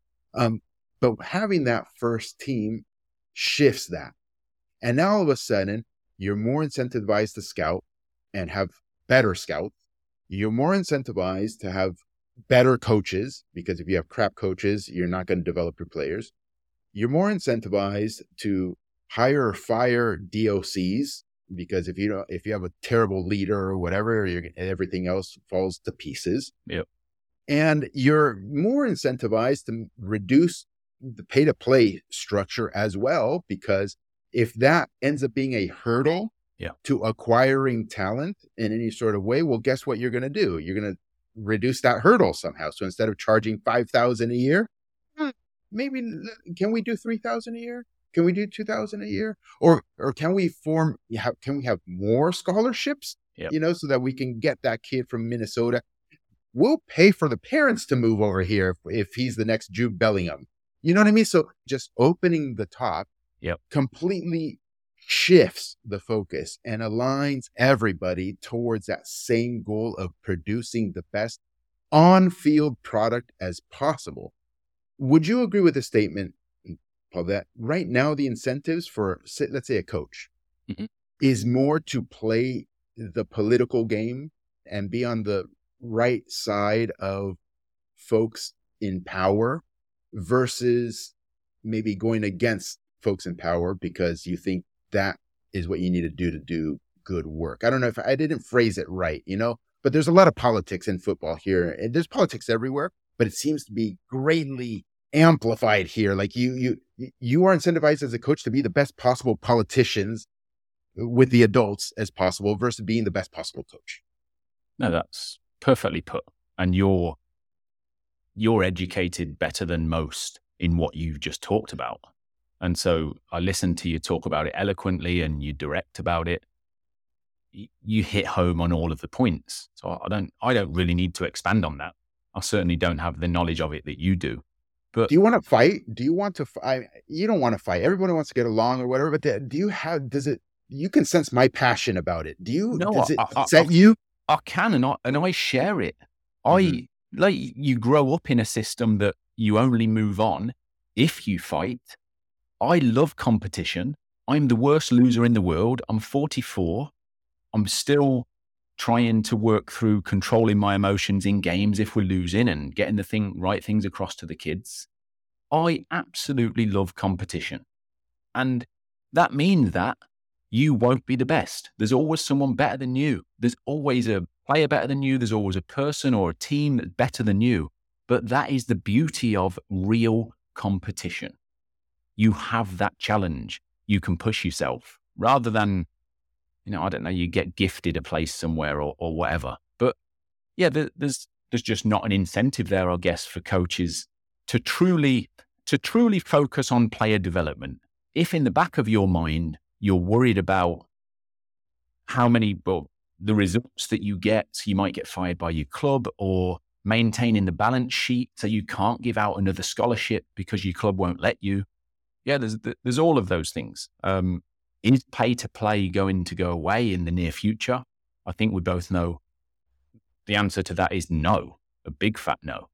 But having that first team shifts that. And now all of a sudden, you're more incentivized to scout and have better scouts. You're more incentivized to have better coaches, because if you have crap coaches, you're not going to develop your players. You're more incentivized to hire or fire DOCs, because if you have a terrible leader or whatever, everything else falls to pieces. Yep. And you're more incentivized to reduce the pay-to-play structure as well, because if that ends up being a hurdle to acquiring talent in any sort of way, well, guess what you're going to do? You're going to reduce that hurdle somehow. So instead of charging $5,000 a year, maybe can we do $3,000 a year? Can we do $2,000 a year? Or can we have more scholarships? So that we can get that kid from Minnesota. We'll pay for the parents to move over here if he's the next Jude Bellingham. You know what I mean? So just opening the top completely shifts the focus and aligns everybody towards that same goal of producing the best on-field product as possible. Would you agree with the statement, Paul, that right now the incentives for, let's say, a coach is more to play the political game and be on the right side of folks in power versus maybe going against folks in power because you think that is what you need to do good work? I don't know if I didn't phrase it right, but there's a lot of politics in football here, and there's politics everywhere, but it seems to be greatly amplified here. Like you are incentivized as a coach to be the best possible politicians with the adults as possible versus being the best possible coach. No, that's perfectly put. And you're educated better than most in what you've just talked about. And so I listened to you talk about it eloquently and you direct about it. You hit home on all of the points. So I don't really need to expand on that. I certainly don't have the knowledge of it that you do. But do you want to fight? Do you want to fight? You don't want to fight. Everybody wants to get along or whatever, but you can sense my passion about it. Does it upset you? I can, and I share it. Like you grow up in a system that you only move on if you fight. I love competition. I'm the worst loser in the world. I'm 44. I'm still trying to work through controlling my emotions in games if we're losing and getting the right things across to the kids. I absolutely love competition. And that means that you won't be the best. There's always someone better than you. There's always a player better than you. There's always a person or a team that's better than you. But that is the beauty of real competition. You have that challenge. You can push yourself rather than I don't know, you get gifted a place somewhere or whatever. But yeah, there's just not an incentive there, I guess, for coaches to truly focus on player development. If in the back of your mind, you're worried about the results that you get, so you might get fired by your club, or maintaining the balance sheet so you can't give out another scholarship because your club won't let you. Yeah, there's all of those things. Is pay to play going to go away in the near future? I think we both know the answer to that is no, a big fat no.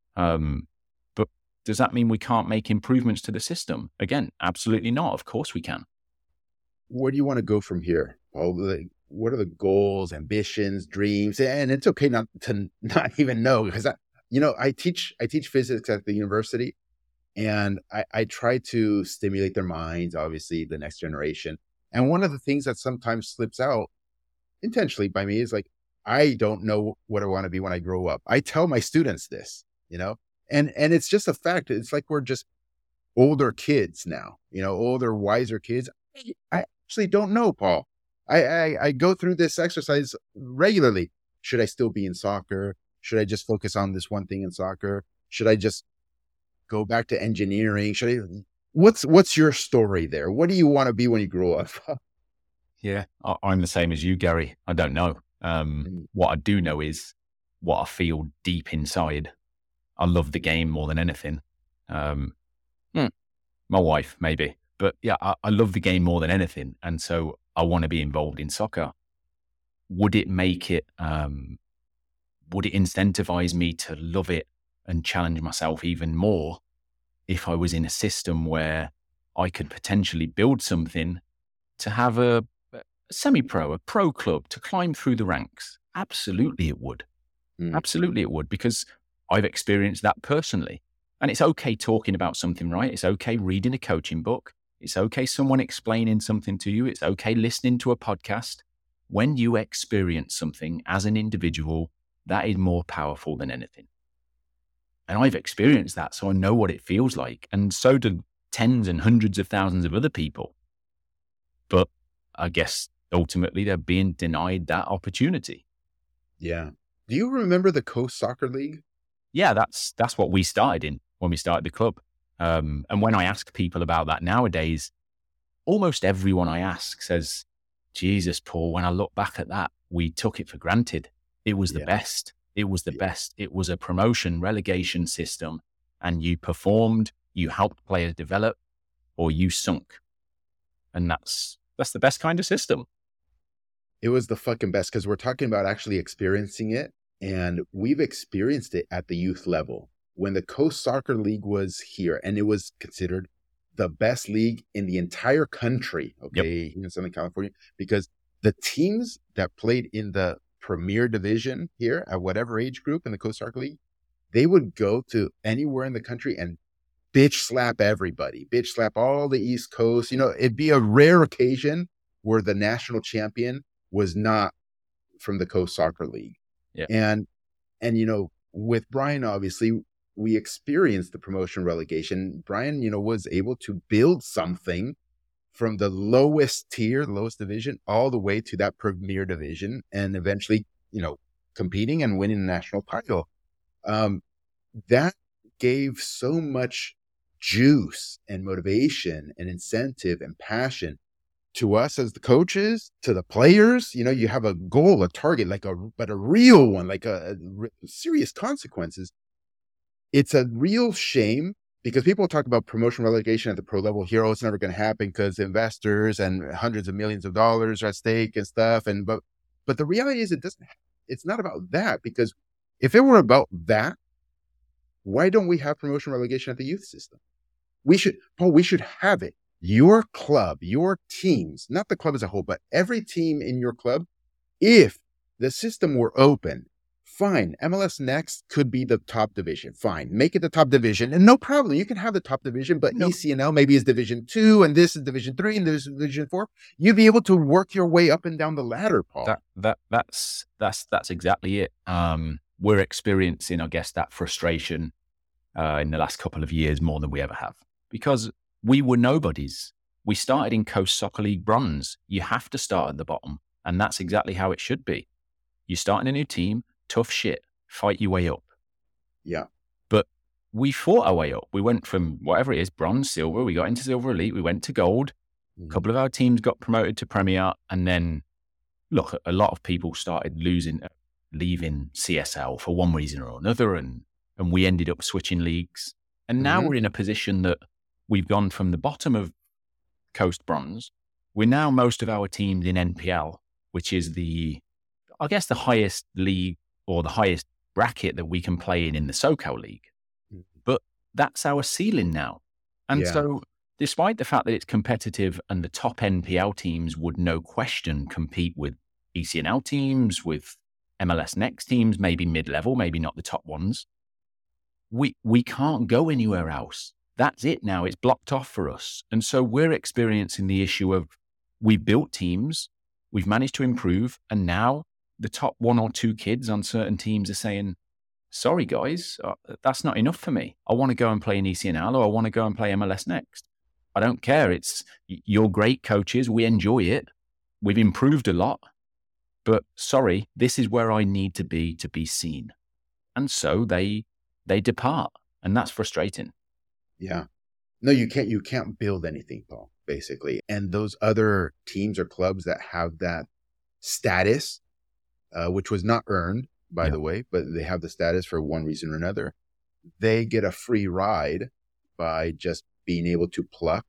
But does that mean we can't make improvements to the system? Again, absolutely not. Of course we can. Where do you want to go from here, Paul? What are the goals, ambitions, dreams? And it's okay not even know, because I teach physics at the university, and I try to stimulate their minds, obviously the next generation. And one of the things that sometimes slips out intentionally by me is like, I don't know what I want to be when I grow up. I tell my students this, and it's just a fact. It's like we're just older kids now, older, wiser kids. I actually don't know, Paul. I go through this exercise regularly. Should I still be in soccer? Should I just focus on this one thing in soccer? Should I just go back to engineering? What's your story there? What do you want to be when you grow up? Yeah, I'm the same as you, Gary. I don't know. What I do know is what I feel deep inside. I love the game more than anything. My wife, maybe. But yeah, I love the game more than anything. And so I want to be involved in soccer. Would it make it, would it incentivize me to love it and challenge myself even more if I was in a system where I could potentially build something to have a semi-pro, a pro club, to climb through the ranks? Absolutely it would. Absolutely it would, because I've experienced that personally. And it's okay talking about something, right? It's okay reading a coaching book. It's okay someone explaining something to you. It's okay listening to a podcast. When you experience something as an individual, that is more powerful than anything. And I've experienced that, so I know what it feels like. And so do tens and hundreds of thousands of other people. But I guess ultimately they're being denied that opportunity. Yeah. Do you remember the Coast Soccer League? Yeah, that's what we started in when we started the club. And when I ask people about that nowadays, almost everyone I ask says, Jesus, Paul, when I look back at that, we took it for granted. It was the best. It was the best. It was a promotion relegation system, and you performed, you helped players develop, or you sunk. And that's the best kind of system. It was the fucking best, because we're talking about actually experiencing it, and we've experienced it at the youth level. When the Coast Soccer League was here, and it was considered the best league in the entire country, here in Southern California, because the teams that played in the premier division here at whatever age group in the Coast Soccer League, they would go to anywhere in the country and bitch slap everybody, bitch slap all the East Coast. It'd be a rare occasion where the national champion was not from the Coast Soccer League. Yeah. And with Brian, obviously, we experienced the promotion relegation. Brian, was able to build something from the lowest tier, the lowest division, all the way to that premier division, and eventually, competing and winning a national title. That gave so much juice and motivation and incentive and passion to us as the coaches, to the players. You have a goal, a target, but a real one, like a serious consequences. It's a real shame, because people talk about promotion relegation at the pro level here. Oh, it's never going to happen because investors and hundreds of millions of dollars are at stake and stuff. But the reality is it's not about that, because if it were about that, why don't we have promotion relegation at the youth system? We should have it. Your club, your teams, not the club as a whole, but every team in your club, if the system were open, fine. MLS Next could be the top division. Fine. Make it the top division. And no problem. You can have the top division, but ECNL maybe is Division 2, and this is Division 3, and this is Division 4. You'd be able to work your way up and down the ladder, Paul. That's exactly it. We're experiencing, I guess, that frustration in the last couple of years more than we ever have, because we were nobodies. we started in Coast Soccer League bronze. You have to start at the bottom. And that's exactly how it should be. You start in a new team, tough shit, fight your way up. Yeah. But we fought our way up. We went from whatever it is, bronze, silver, we got into Silver Elite, we went to gold. A couple of our teams got promoted to Premier. And then, look, a lot of people started leaving CSL for one reason or another. And we ended up switching leagues. And now we're in a position that we've gone from the bottom of Coast Bronze. We're now most of our teams in NPL, which is the highest league or the highest bracket that we can play in the SoCal League. But that's our ceiling now. And so despite the fact that it's competitive and the top NPL teams would no question compete with ECNL teams, with MLS Next teams, maybe mid-level, maybe not the top ones, we can't go anywhere else. That's it now. It's blocked off for us. And so we're experiencing the issue of we've built teams, we've managed to improve, and now the top one or two kids on certain teams are saying, sorry, guys, that's not enough for me. I want to go and play in ECNL or I want to go and play MLS Next. I don't care. You're great coaches. We enjoy it. We've improved a lot. But sorry, this is where I need to be seen. And so they depart. And that's frustrating. Yeah. No, you can't build anything, Paul, basically. And those other teams or clubs that have that status, which was not earned, by the way, but they have the status for one reason or another, they get a free ride by just being able to pluck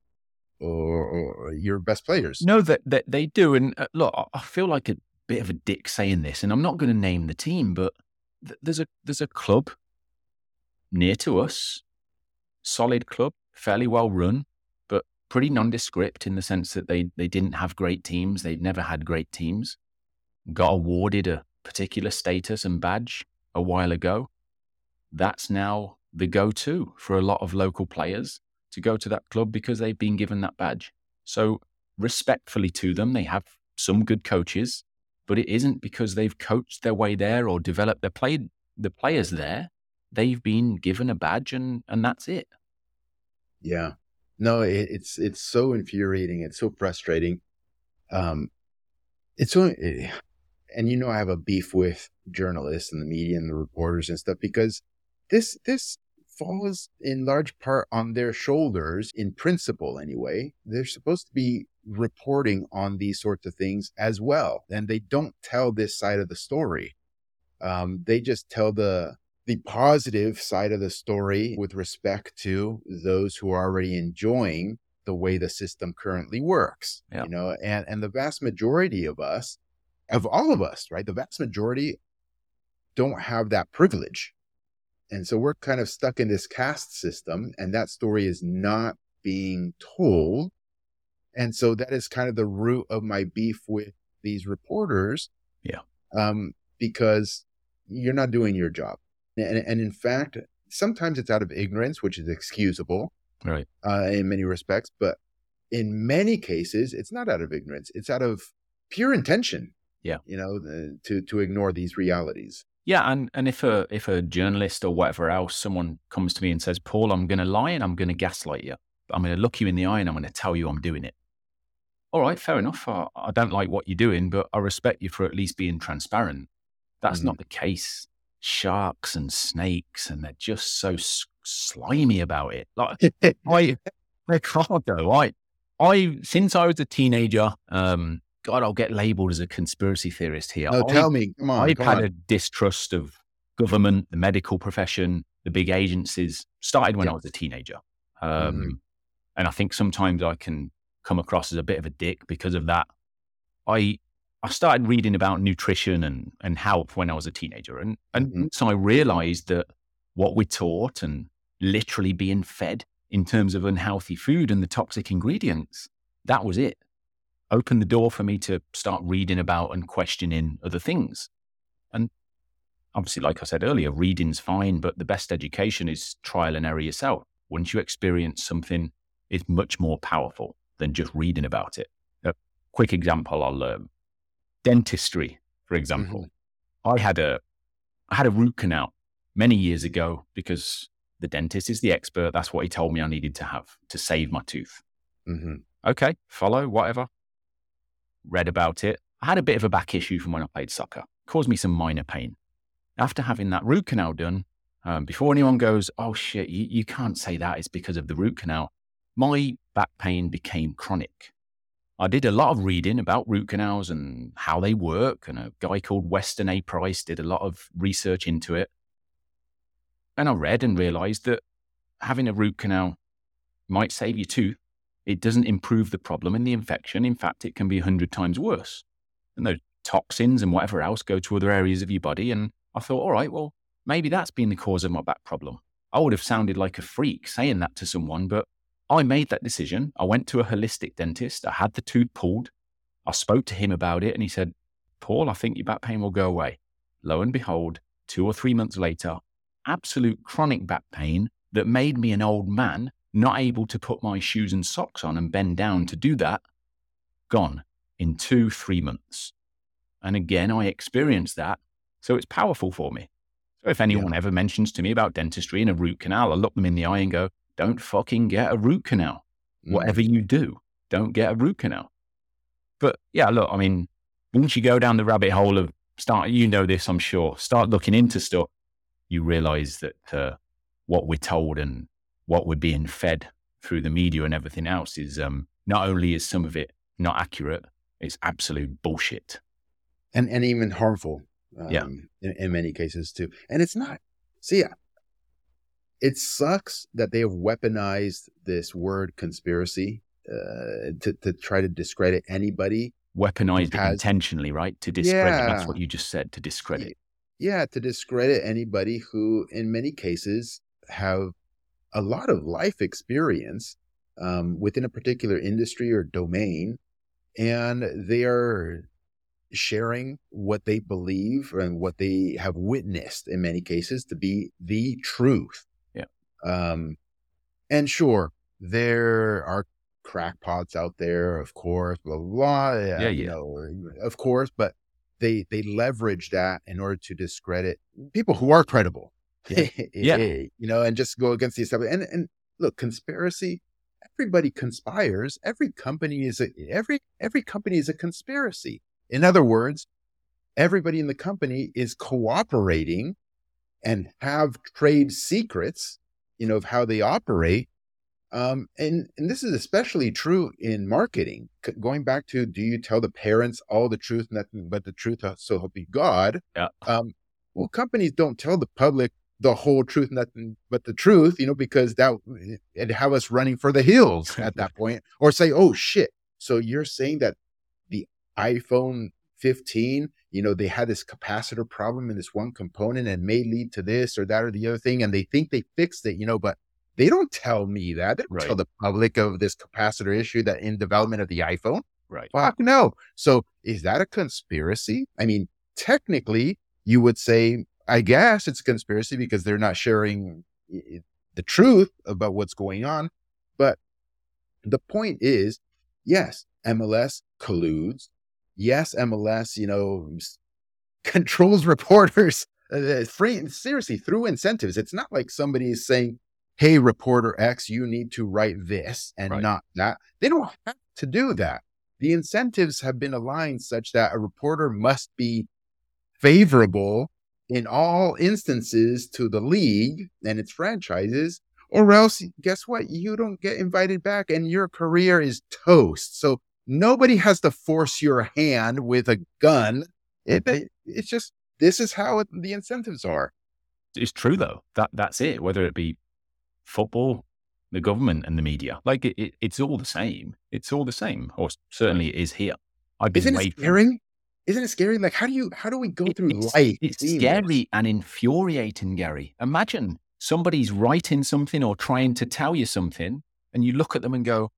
or your best players. No, that they do. And look, I feel like a bit of a dick saying this, and I'm not going to name the team, but there's a club near to us, solid club, fairly well run, but pretty nondescript in the sense that they didn't have great teams. They'd never had great teams. Got awarded a particular status and badge a while ago. That's now the go-to for a lot of local players to go to that club because they've been given that badge. So respectfully to them, they have some good coaches, but it isn't because they've coached their way there or developed the players there. They've been given a badge and that's it. Yeah. No, it's so infuriating. It's so frustrating. It's so, and I have a beef with journalists and the media and the reporters and stuff because this falls in large part on their shoulders in principle anyway. They're supposed to be reporting on these sorts of things as well. And they don't tell this side of the story. They just tell the positive side of the story with respect to those who are already enjoying the way the system currently works, and the vast majority of all of us, right? The vast majority don't have that privilege. And so we're kind of stuck in this caste system, and that story is not being told. And so that is kind of the root of my beef with these reporters. Yeah. Because you're not doing your job. And in fact, sometimes it's out of ignorance, which is excusable, right? In many respects. But in many cases, it's not out of ignorance. It's out of pure intention. Yeah. To ignore these realities. Yeah. And if a journalist or whatever else, someone comes to me and says, Paul, I'm going to lie and I'm going to gaslight you. I'm going to look you in the eye and I'm going to tell you I'm doing it. All right, fair enough. I don't like what you're doing, but I respect you for at least being transparent. That's not the case. Sharks and snakes, and they're just so slimy about it. Like Ricardo, since I was a teenager, God, I'll get labeled as a conspiracy theorist here. Oh, tell me, come on. I've had a distrust of government, the medical profession, the big agencies. Started when I was a teenager, and I think sometimes I can come across as a bit of a dick because of that. I started reading about nutrition and health when I was a teenager. And so I realized that what we're taught and literally being fed in terms of unhealthy food and the toxic ingredients, that was it. Opened the door for me to start reading about and questioning other things. And obviously, like I said earlier, reading's fine, but the best education is trial and error yourself. Once you experience something, it's much more powerful than just reading about it. A quick example, dentistry, for example. I had a root canal many years ago because the dentist is the expert. That's what he told me I needed to have to save my tooth. Okay, follow, whatever. Read about it. I had a bit of a back issue from when I played soccer. Caused me some minor pain. After having that root canal done, before anyone goes, oh shit, you can't say that it's because of the root canal, my back pain became chronic. I did a lot of reading about root canals and how they work, and a guy called Weston A. Price did a lot of research into it. And I read and realized that having a root canal might save your tooth. It doesn't improve the problem and the infection. In fact, it can be 100 times worse. And those toxins and whatever else go to other areas of your body. And I thought, all right, well, maybe that's been the cause of my back problem. I would have sounded like a freak saying that to someone, but I made that decision. I went to a holistic dentist. I had the tooth pulled. I spoke to him about it and he said, Paul, I think your back pain will go away. Lo and behold, 2 or 3 months later, absolute chronic back pain that made me an old man, not able to put my shoes and socks on and bend down to do that, gone in 2-3 months. And again, I experienced that. So it's powerful for me. So if anyone ever mentions to me about dentistry and a root canal, I look them in the eye and go, don't fucking get a root canal. Whatever you do, don't get a root canal. But yeah, look, I mean, once you go down the rabbit hole of you know this, I'm sure, start looking into stuff, you realize that what we're told and what we're being fed through the media and everything else is not only is some of it not accurate, it's absolute bullshit. And even harmful in many cases too. And it's not, it sucks that they have weaponized this word conspiracy to try to discredit anybody. Weaponized it intentionally, right? To discredit. That's what you just said, to discredit. Yeah, to discredit anybody who in many cases have a lot of life experience within a particular industry or domain, and they are sharing what they believe and what they have witnessed in many cases to be the truth. Yeah. And sure, there are crackpots out there, of course, blah, blah, blah. Yeah. You know, of course, but they leverage that in order to discredit people who are credible. Yeah. You know, and just go against the establishment. And look, conspiracy, everybody conspires. Every company is a conspiracy. In other words, everybody in the company is cooperating and have trade secrets, you know, of how they operate. And this is especially true in marketing. Going back to, do you tell the parents all the truth, nothing but the truth, so help you God? Yeah. Well, companies don't tell the public the whole truth, nothing but the truth, you know, because it'd have us running for the hills at that point, or say, oh shit. So you're saying that the iPhone 15, you know, they had this capacitor problem in this one component and may lead to this or that or the other thing. And they think they fixed it, you know, but they don't tell me that. They don't tell the public of this capacitor issue that in development of the iPhone. Right. Fuck no. So is that a conspiracy? I mean, technically you would say, I guess it's a conspiracy because they're not sharing the truth about what's going on. But the point is, yes, MLS colludes. Yes, MLS, you know, controls reporters seriously through incentives. It's not like somebody is saying, hey, reporter X, you need to write this and not that. They don't have to do that. The incentives have been aligned such that a reporter must be favorable in all instances to the league and its franchises, or else, guess what? You don't get invited back and your career is toast. So nobody has to force your hand with a gun. It's just, this is how the incentives are. It's true, though. That's it. Whether it be football, the government, and the media, like it's all the same. It's all the same, or certainly it is here. Isn't it scary? Isn't it scary? Like, how do we go through life? It's scary and infuriating, Gary. Imagine somebody's writing something or trying to tell you something, and you look at them and go,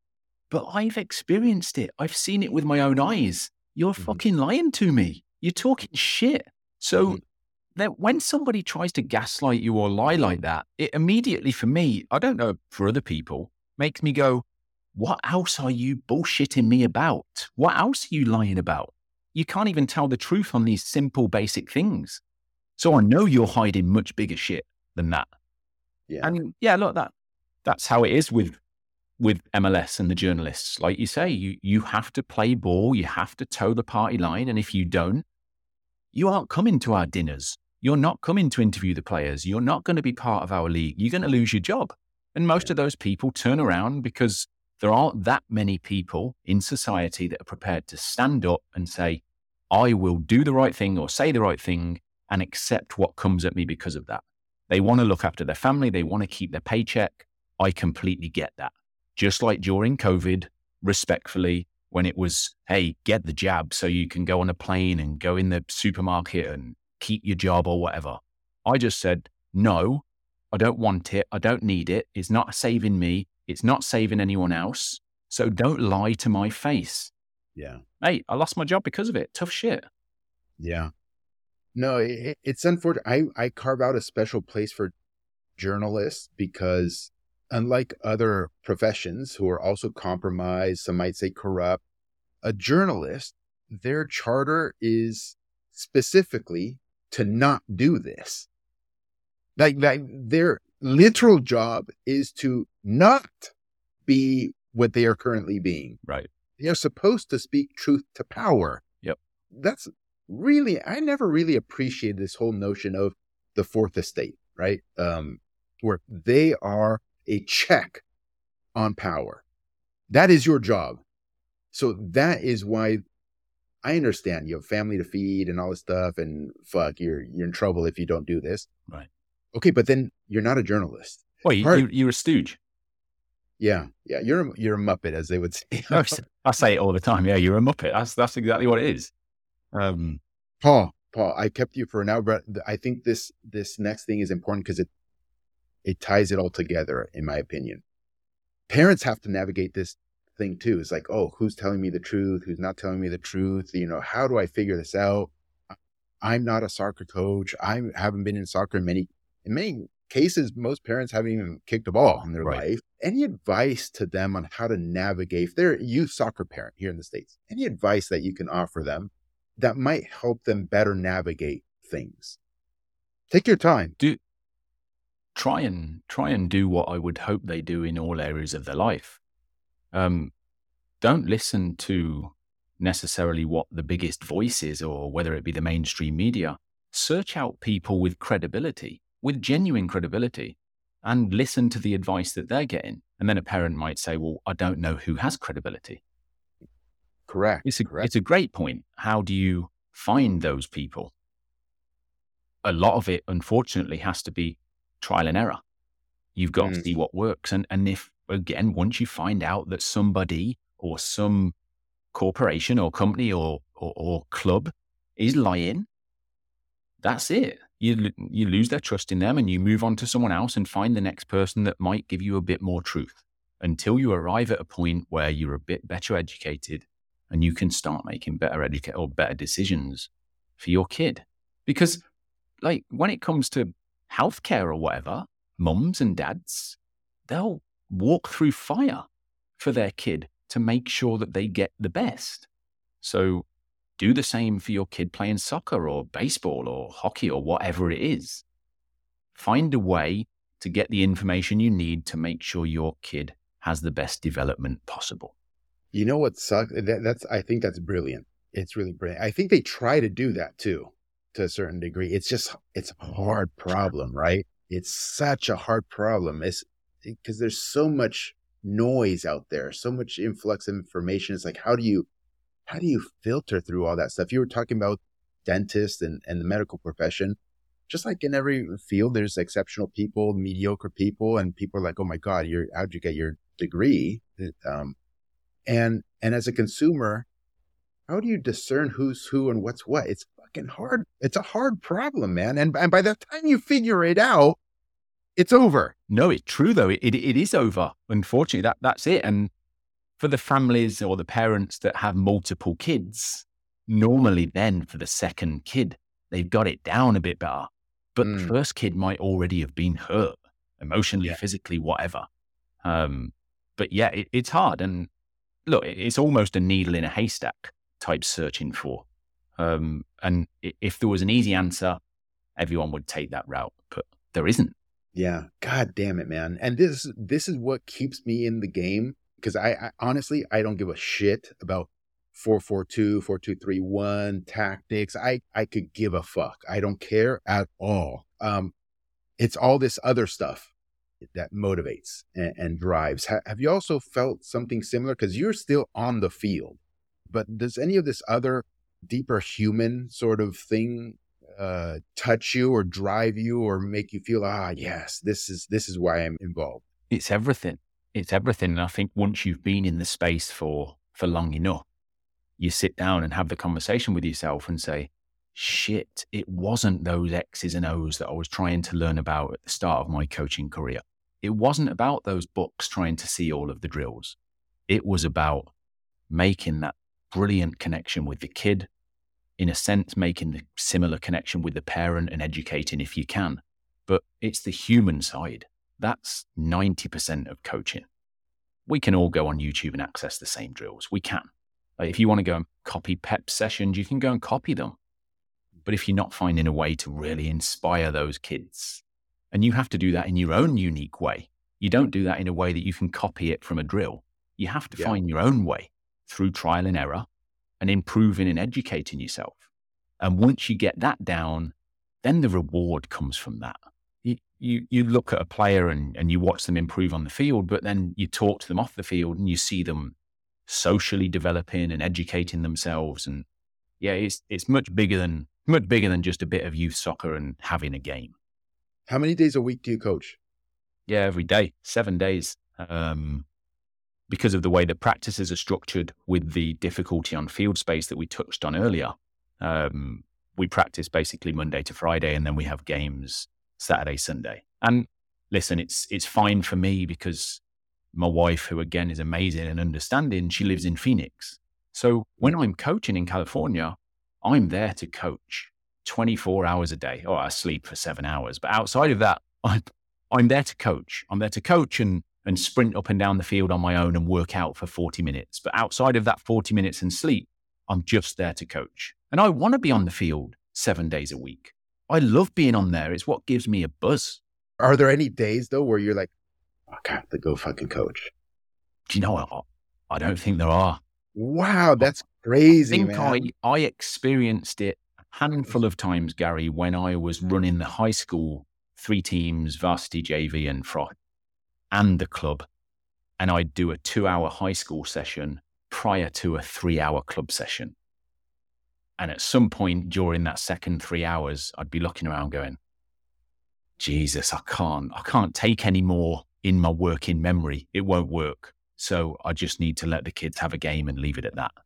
but I've experienced it. I've seen it with my own eyes. You're fucking lying to me. You're talking shit. So that when somebody tries to gaslight you or lie like that, it immediately, for me, I don't know for other people, makes me go, what else are you bullshitting me about? What else are you lying about? You can't even tell the truth on these simple, basic things. So I know you're hiding much bigger shit than that. Yeah. And yeah, look, that's how it is with with MLS and the journalists. Like you say, you have to play ball, you have to toe the party line. And if you don't, you aren't coming to our dinners. You're not coming to interview the players. You're not going to be part of our league. You're going to lose your job. And most of those people turn around because there aren't that many people in society that are prepared to stand up and say, I will do the right thing or say the right thing and accept what comes at me because of that. They want to look after their family. They want to keep their paycheck. I completely get that. Just like during COVID, respectfully, when it was, hey, get the jab so you can go on a plane and go in the supermarket and keep your job or whatever. I just said, no, I don't want it. I don't need it. It's not saving me. It's not saving anyone else. So don't lie to my face. Yeah. Hey, I lost my job because of it. Tough shit. Yeah. No, it's unfortunate. I carve out a special place for journalists because unlike other professions who are also compromised, some might say corrupt, a journalist, their charter is specifically to not do this. Like their literal job is to not be what they are currently being. Right. They are supposed to speak truth to power. Yep. That's really, I never really appreciated this whole notion of the fourth estate, right? Where they are a check on power. That is your job. So that is why I understand you have family to feed and all this stuff, and fuck, you're in trouble if you don't do this. Right. Okay, but then you're not a journalist. Well, you're a stooge. Yeah. You're a Muppet, as they would say. I say it all the time. Yeah, you're a Muppet. That's exactly what it is. Paul, I kept you for an hour, but I think this next thing is important because it ties it all together, in my opinion. Parents have to navigate this thing too. It's like, oh, who's telling me the truth? Who's not telling me the truth? How do I figure this out? I'm not a soccer coach. I haven't been in soccer in many cases. Most parents haven't even kicked a ball in their life. Any advice to them on how to navigate, if they're a youth soccer parent here in the States, any advice that you can offer them that might help them better navigate things? Take your time. Try and do what I would hope they do in all areas of their life. Don't listen to necessarily what the biggest voice is or whether it be the mainstream media. Search out people with credibility, with genuine credibility, and listen to the advice that they're getting. And then a parent might say, well, I don't know who has credibility. Correct. It's a great point. How do you find those people? A lot of it, unfortunately, has to be trial and error. You've got to see what works. And if, again, once you find out that somebody or some corporation or company or club is lying, that's it. You lose their trust in them and you move on to someone else and find the next person that might give you a bit more truth until you arrive at a point where you're a bit better educated and you can start making better decisions for your kid. Because like when it comes to healthcare or whatever, mums and dads, they'll walk through fire for their kid to make sure that they get the best. So do the same for your kid playing soccer or baseball or hockey or whatever it is. Find a way to get the information you need to make sure your kid has the best development possible. You know what sucks? I think that's brilliant. It's really brilliant. I think they try to do that too, to a certain degree. It's a hard problem, right? It's such a hard problem. It's because there's so much noise out there, so much influx of information. It's like, how do you filter through all that stuff? You were talking about dentists and the medical profession. Just like in every field, there's exceptional people, mediocre people, and people are like, oh my God, how'd you get your degree? And as a consumer, how do you discern who's who and what's what? It's fucking hard. It's a hard problem, man. And by the time you figure it out, it's over. No, it's true though. It is over. Unfortunately, that's it. And for the families or the parents that have multiple kids, normally then for the second kid, they've got it down a bit better. But the first kid might already have been hurt emotionally, physically, whatever. But yeah, it's hard. And look, it's almost a needle in a haystack type searching for. And if there was an easy answer, everyone would take that route, but there isn't. Yeah. God damn it, man. And this is what keeps me in the game. because I honestly, I don't give a shit about 4-4-2, 4-2-3-1 tactics. I could give a fuck. I don't care at all. It's all this other stuff that motivates and drives. Have you also felt something similar? Because you're still on the field, but does any of this other deeper human sort of thing touch you or drive you or make you feel, yes, this is why I'm involved? It's everything. It's everything. And I think once you've been in the space for long enough, you sit down and have the conversation with yourself and say, shit, it wasn't those X's and O's that I was trying to learn about at the start of my coaching career. It wasn't about those books trying to see all of the drills. It was about making that brilliant connection with the kid, in a sense, making the similar connection with the parent and educating if you can. But it's the human side. That's 90% of coaching. We can all go on YouTube and access the same drills. We can. If you want to go and copy Pep sessions, you can go and copy them. But if you're not finding a way to really inspire those kids, and you have to do that in your own unique way, you don't do that in a way that you can copy it from a drill. You have to find your own way through trial and error and improving and educating yourself. And once you get that down, then the reward comes from that. You look at a player and you watch them improve on the field, but then you talk to them off the field and you see them socially developing and educating themselves. And yeah, it's much bigger than just a bit of youth soccer and having a game. How many days a week do you coach? Yeah, every day, 7 days. Because of the way that practices are structured with the difficulty on field space that we touched on earlier, we practice basically Monday to Friday, and then we have games Saturday, Sunday. And listen, it's fine for me because my wife, who again is amazing and understanding, she lives in Phoenix. So when I'm coaching in California, I'm there to coach 24 hours a day. I sleep for 7 hours. But outside of that, I'm there to coach. I'm there to coach and sprint up and down the field on my own and work out for 40 minutes. But outside of that 40 minutes and sleep, I'm just there to coach. And I want to be on the field 7 days a week. I love being on there. It's what gives me a buzz. Are there any days, though, where you're like, I have to go fucking coach? Do you know what? I don't think there are. Wow, that's crazy, man. I experienced it a handful of times, Gary, when I was running the high school 3 teams, varsity, JV, and froth, and the club. And I'd do a 2-hour high school session prior to a 3-hour club session. And at some point during that second 3 hours, I'd be looking around going, Jesus, I can't take any more in my working memory. It won't work. So I just need to let the kids have a game and leave it at that.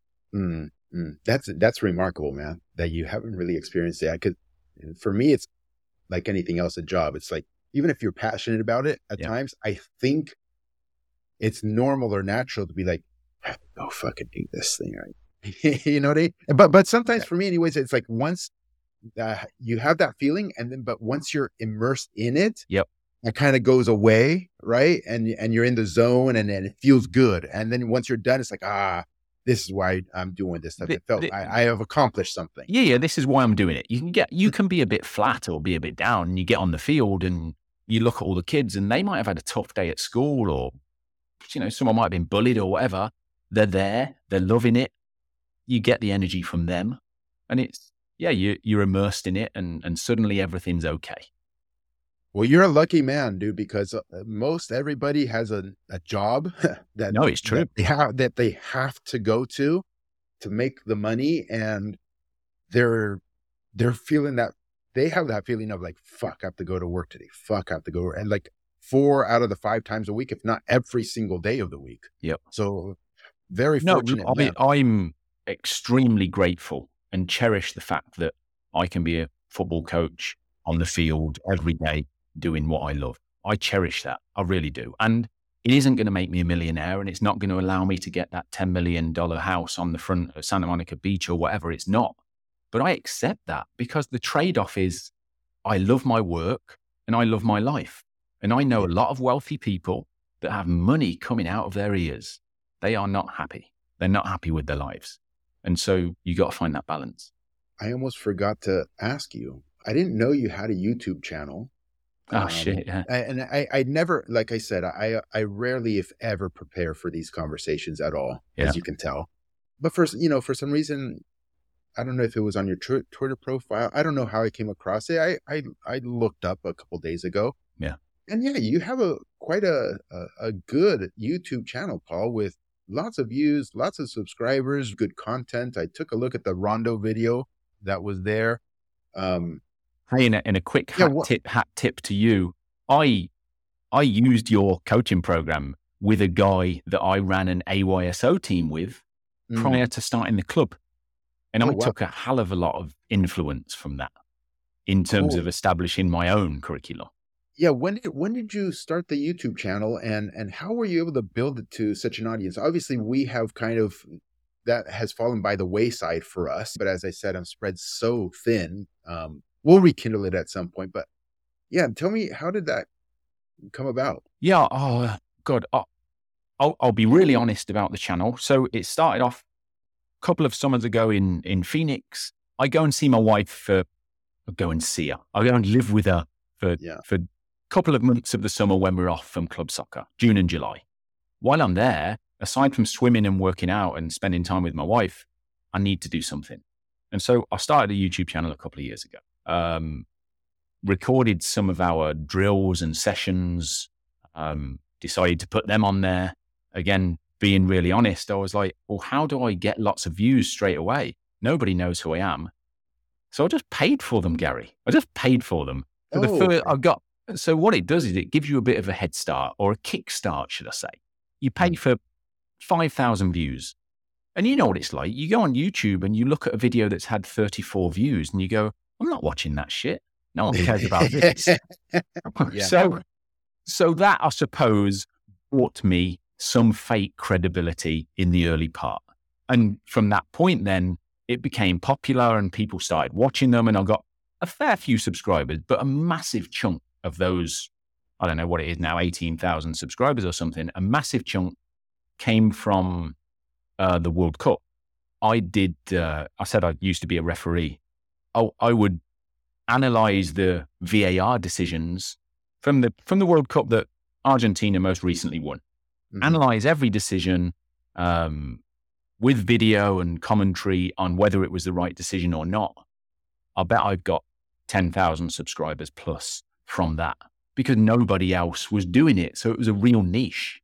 That's remarkable, man, that you haven't really experienced that. Because for me, it's like anything else, a job. It's like, even if you're passionate about it at times, I think it's normal or natural to be like, I have to go fucking do this thing, right? You know what I mean? But sometimes for me anyways, it's like once you have that feeling, but once you're immersed in it, it kind of goes away, right? And you're in the zone and it feels good. And then once you're done, it's like, this is why I'm doing this stuff. I have accomplished something. Yeah, this is why I'm doing it. You can be a bit flat or be a bit down, and you get on the field and you look at all the kids and they might have had a tough day at school, or, someone might have been bullied or whatever. They're there, they're loving it. You get the energy from them, and you're immersed in it, and suddenly everything's okay. Well, you're a lucky man, dude, because most everybody has a job that it's true that they have to go to make the money, and they're feeling that they have that feeling of like, fuck, I have to go to work today. Fuck, I have to go, and like 4 out of the 5 times a week, if not every single day of the week. Yep. So very fortunate. I'm extremely grateful and cherish the fact that I can be a football coach on the field every day doing what I love. I cherish that. I really do. And it isn't going to make me a millionaire, and it's not going to allow me to get that $10 million house on the front of Santa Monica Beach or whatever. It's not. But I accept that because the trade-off is I love my work and I love my life. And I know a lot of wealthy people that have money coming out of their ears. They are not happy. They're not happy with their lives. And so you got to find that balance. I almost forgot to ask you. I didn't know you had a YouTube channel. Oh shit. Yeah. I never, like I said, I rarely, if ever, prepare for these conversations at all, Yeah. as you can tell. But for some reason, I don't know if it was on your Twitter profile. I don't know how I came across it. I looked up a couple days ago. Yeah. And yeah, you have quite a good YouTube channel, Paul, with lots of views, lots of subscribers, good content. I took a look at the Rondo video that was there. Hey, in a quick Yeah, hat tip to you, I used your coaching program with a guy that I ran an AYSO team with prior to starting the club. And I took a hell of a lot of influence from that in terms of establishing my own curriculum. Yeah, when did you start the YouTube channel, and how were you able to build it to such an audience? Obviously, we have kind of, that has fallen by the wayside for us. But as I said, I'm spread so thin. We'll rekindle it at some point. But yeah, tell me, how did that come about? Yeah. Oh God. I'll be really honest about the channel. So it started off a couple of summers ago in Phoenix. I go and see my wife I go and live with her for a couple of months of the summer when we're off from club soccer, June and July. While I'm there, aside from swimming and working out and spending time with my wife, I need to do something. And so I started a YouTube channel a couple of years ago. Recorded some of our drills and sessions, decided to put them on there. Again, being really honest, I was like, well, how do I get lots of views straight away? Nobody knows who I am. So I just paid for them, Gary. I just paid for them. So what it does is it gives you a bit of a head start, or a kickstart, should I say. You pay for 5,000 views. And you know what it's like. You go on YouTube and you look at a video that's had 34 views and you go, I'm not watching that shit. No one cares about this. So that, I suppose, brought me some fake credibility in the early part. And from that point then, it became popular and people started watching them, and I got a fair few subscribers, but a massive chunk of those, I don't know what it is now, 18,000 subscribers or something, a massive chunk came from the World Cup. I said I used to be a referee. I would analyze the VAR decisions from the World Cup that Argentina most recently won. Analyze every decision with video and commentary on whether it was the right decision or not. I bet I've got 10,000 subscribers plus from that, because nobody else was doing it. So it was a real niche.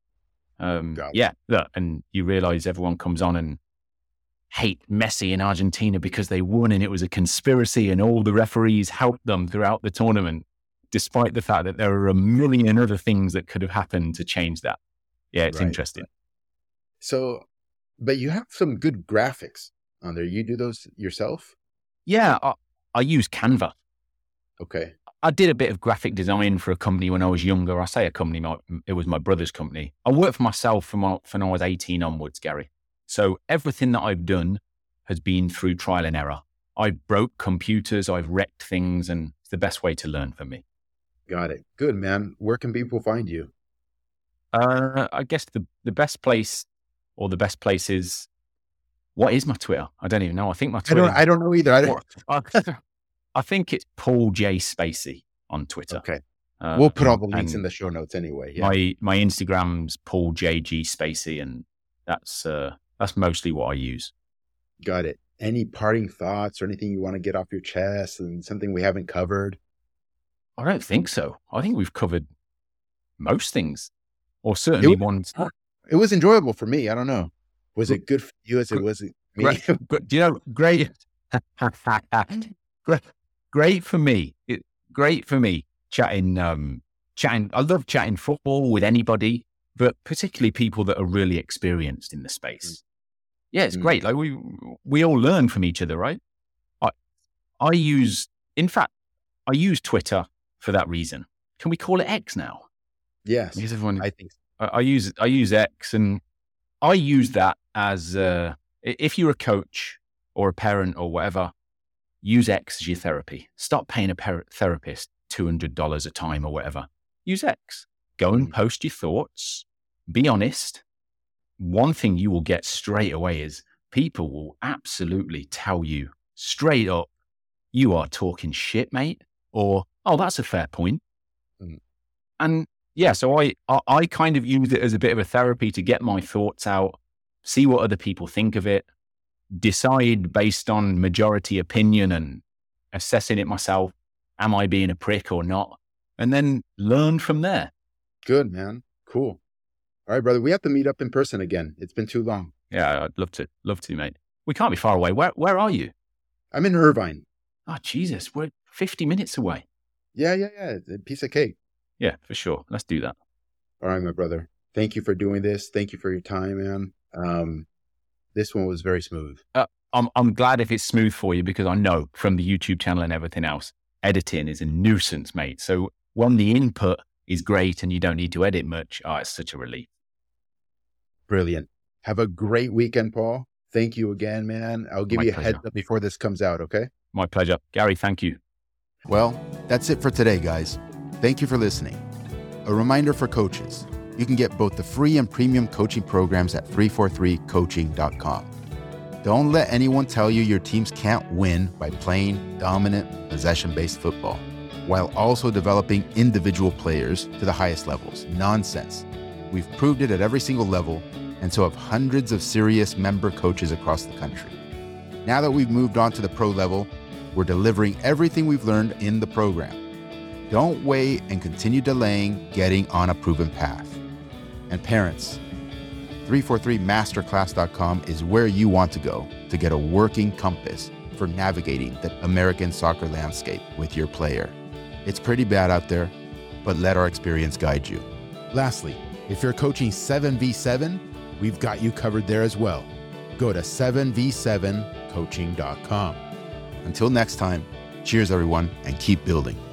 Look, and you realize everyone comes on and hate Messi in Argentina because they won and it was a conspiracy and all the referees helped them throughout the tournament, despite the fact that there are a million other things that could have happened to change that. Yeah, it's interesting. So, but you have some good graphics on there. You do those yourself? Yeah, I use Canva. Okay. I did a bit of graphic design for a company when I was younger. I say a company, it was my brother's company. I worked for myself from when I was 18 onwards, Gary. So everything that I've done has been through trial and error. I broke computers, I've wrecked things, and it's the best way to learn for me. Got it. Good, man. Where can people find you? I guess the best place, or the best places, what is my Twitter? I don't even know. I think my Twitter. I don't know either. I think it's Paul J. Spacey on Twitter. Okay. We'll put all the links in the show notes anyway. Yeah. My Instagram's Paul J.G. Spacey, and that's mostly what I use. Got it. Any parting thoughts or anything you want to get off your chest, and something we haven't covered? I don't think so. I think we've covered most things, or certainly ones. It was enjoyable for me. I don't know. Was it good for you as it was me? Great. Great for me. Great for me. Chatting. I love chatting football with anybody, but particularly people that are really experienced in the space. Yeah, it's great. Like we all learn from each other, right? I use Twitter for that reason. Can we call it X now? Yes, I think so. I use X, and I use that as if you're a coach or a parent or whatever, use X as your therapy. Stop paying a therapist $200 a time or whatever. Use X. Go and post your thoughts. Be honest. One thing you will get straight away is people will absolutely tell you straight up, you are talking shit, mate. Or, oh, that's a fair point. And yeah, so I kind of used it as a bit of a therapy to get my thoughts out, see what other people think of it, decide based on majority opinion and assessing it myself. Am I being a prick or not? And then learn from there. Good, man. Cool. All right, brother. We have to meet up in person again. It's been too long. Yeah, I'd love to, mate. We can't be far away. Where are you? I'm in Irvine. Oh, Jesus. We're 50 minutes away. Yeah. It's a piece of cake. Yeah, for sure. Let's do that. All right, my brother. Thank you for doing this. Thank you for your time, man. This one was very smooth. I'm glad if it's smooth for you, because I know from the YouTube channel and everything else, editing is a nuisance, mate. So when the input is great and you don't need to edit much, it's such a relief. Brilliant. Have a great weekend, Paul. Thank you again, man. I'll give you a heads up before this comes out, okay? My pleasure. Gary, thank you. Well, that's it for today, guys. Thank you for listening. A reminder for coaches, you can get both the free and premium coaching programs at 343coaching.com. Don't let anyone tell you your teams can't win by playing dominant, possession-based football, while also developing individual players to the highest levels. Nonsense. We've proved it at every single level, and so have hundreds of serious member coaches across the country. Now that we've moved on to the pro level, we're delivering everything we've learned in the program. Don't wait and continue delaying getting on a proven path. And parents, 343masterclass.com is where you want to go to get a working compass for navigating the American soccer landscape with your player. It's pretty bad out there, but let our experience guide you. Lastly, if you're coaching 7v7, we've got you covered there as well. Go to 7v7coaching.com. Until next time, cheers everyone, and keep building.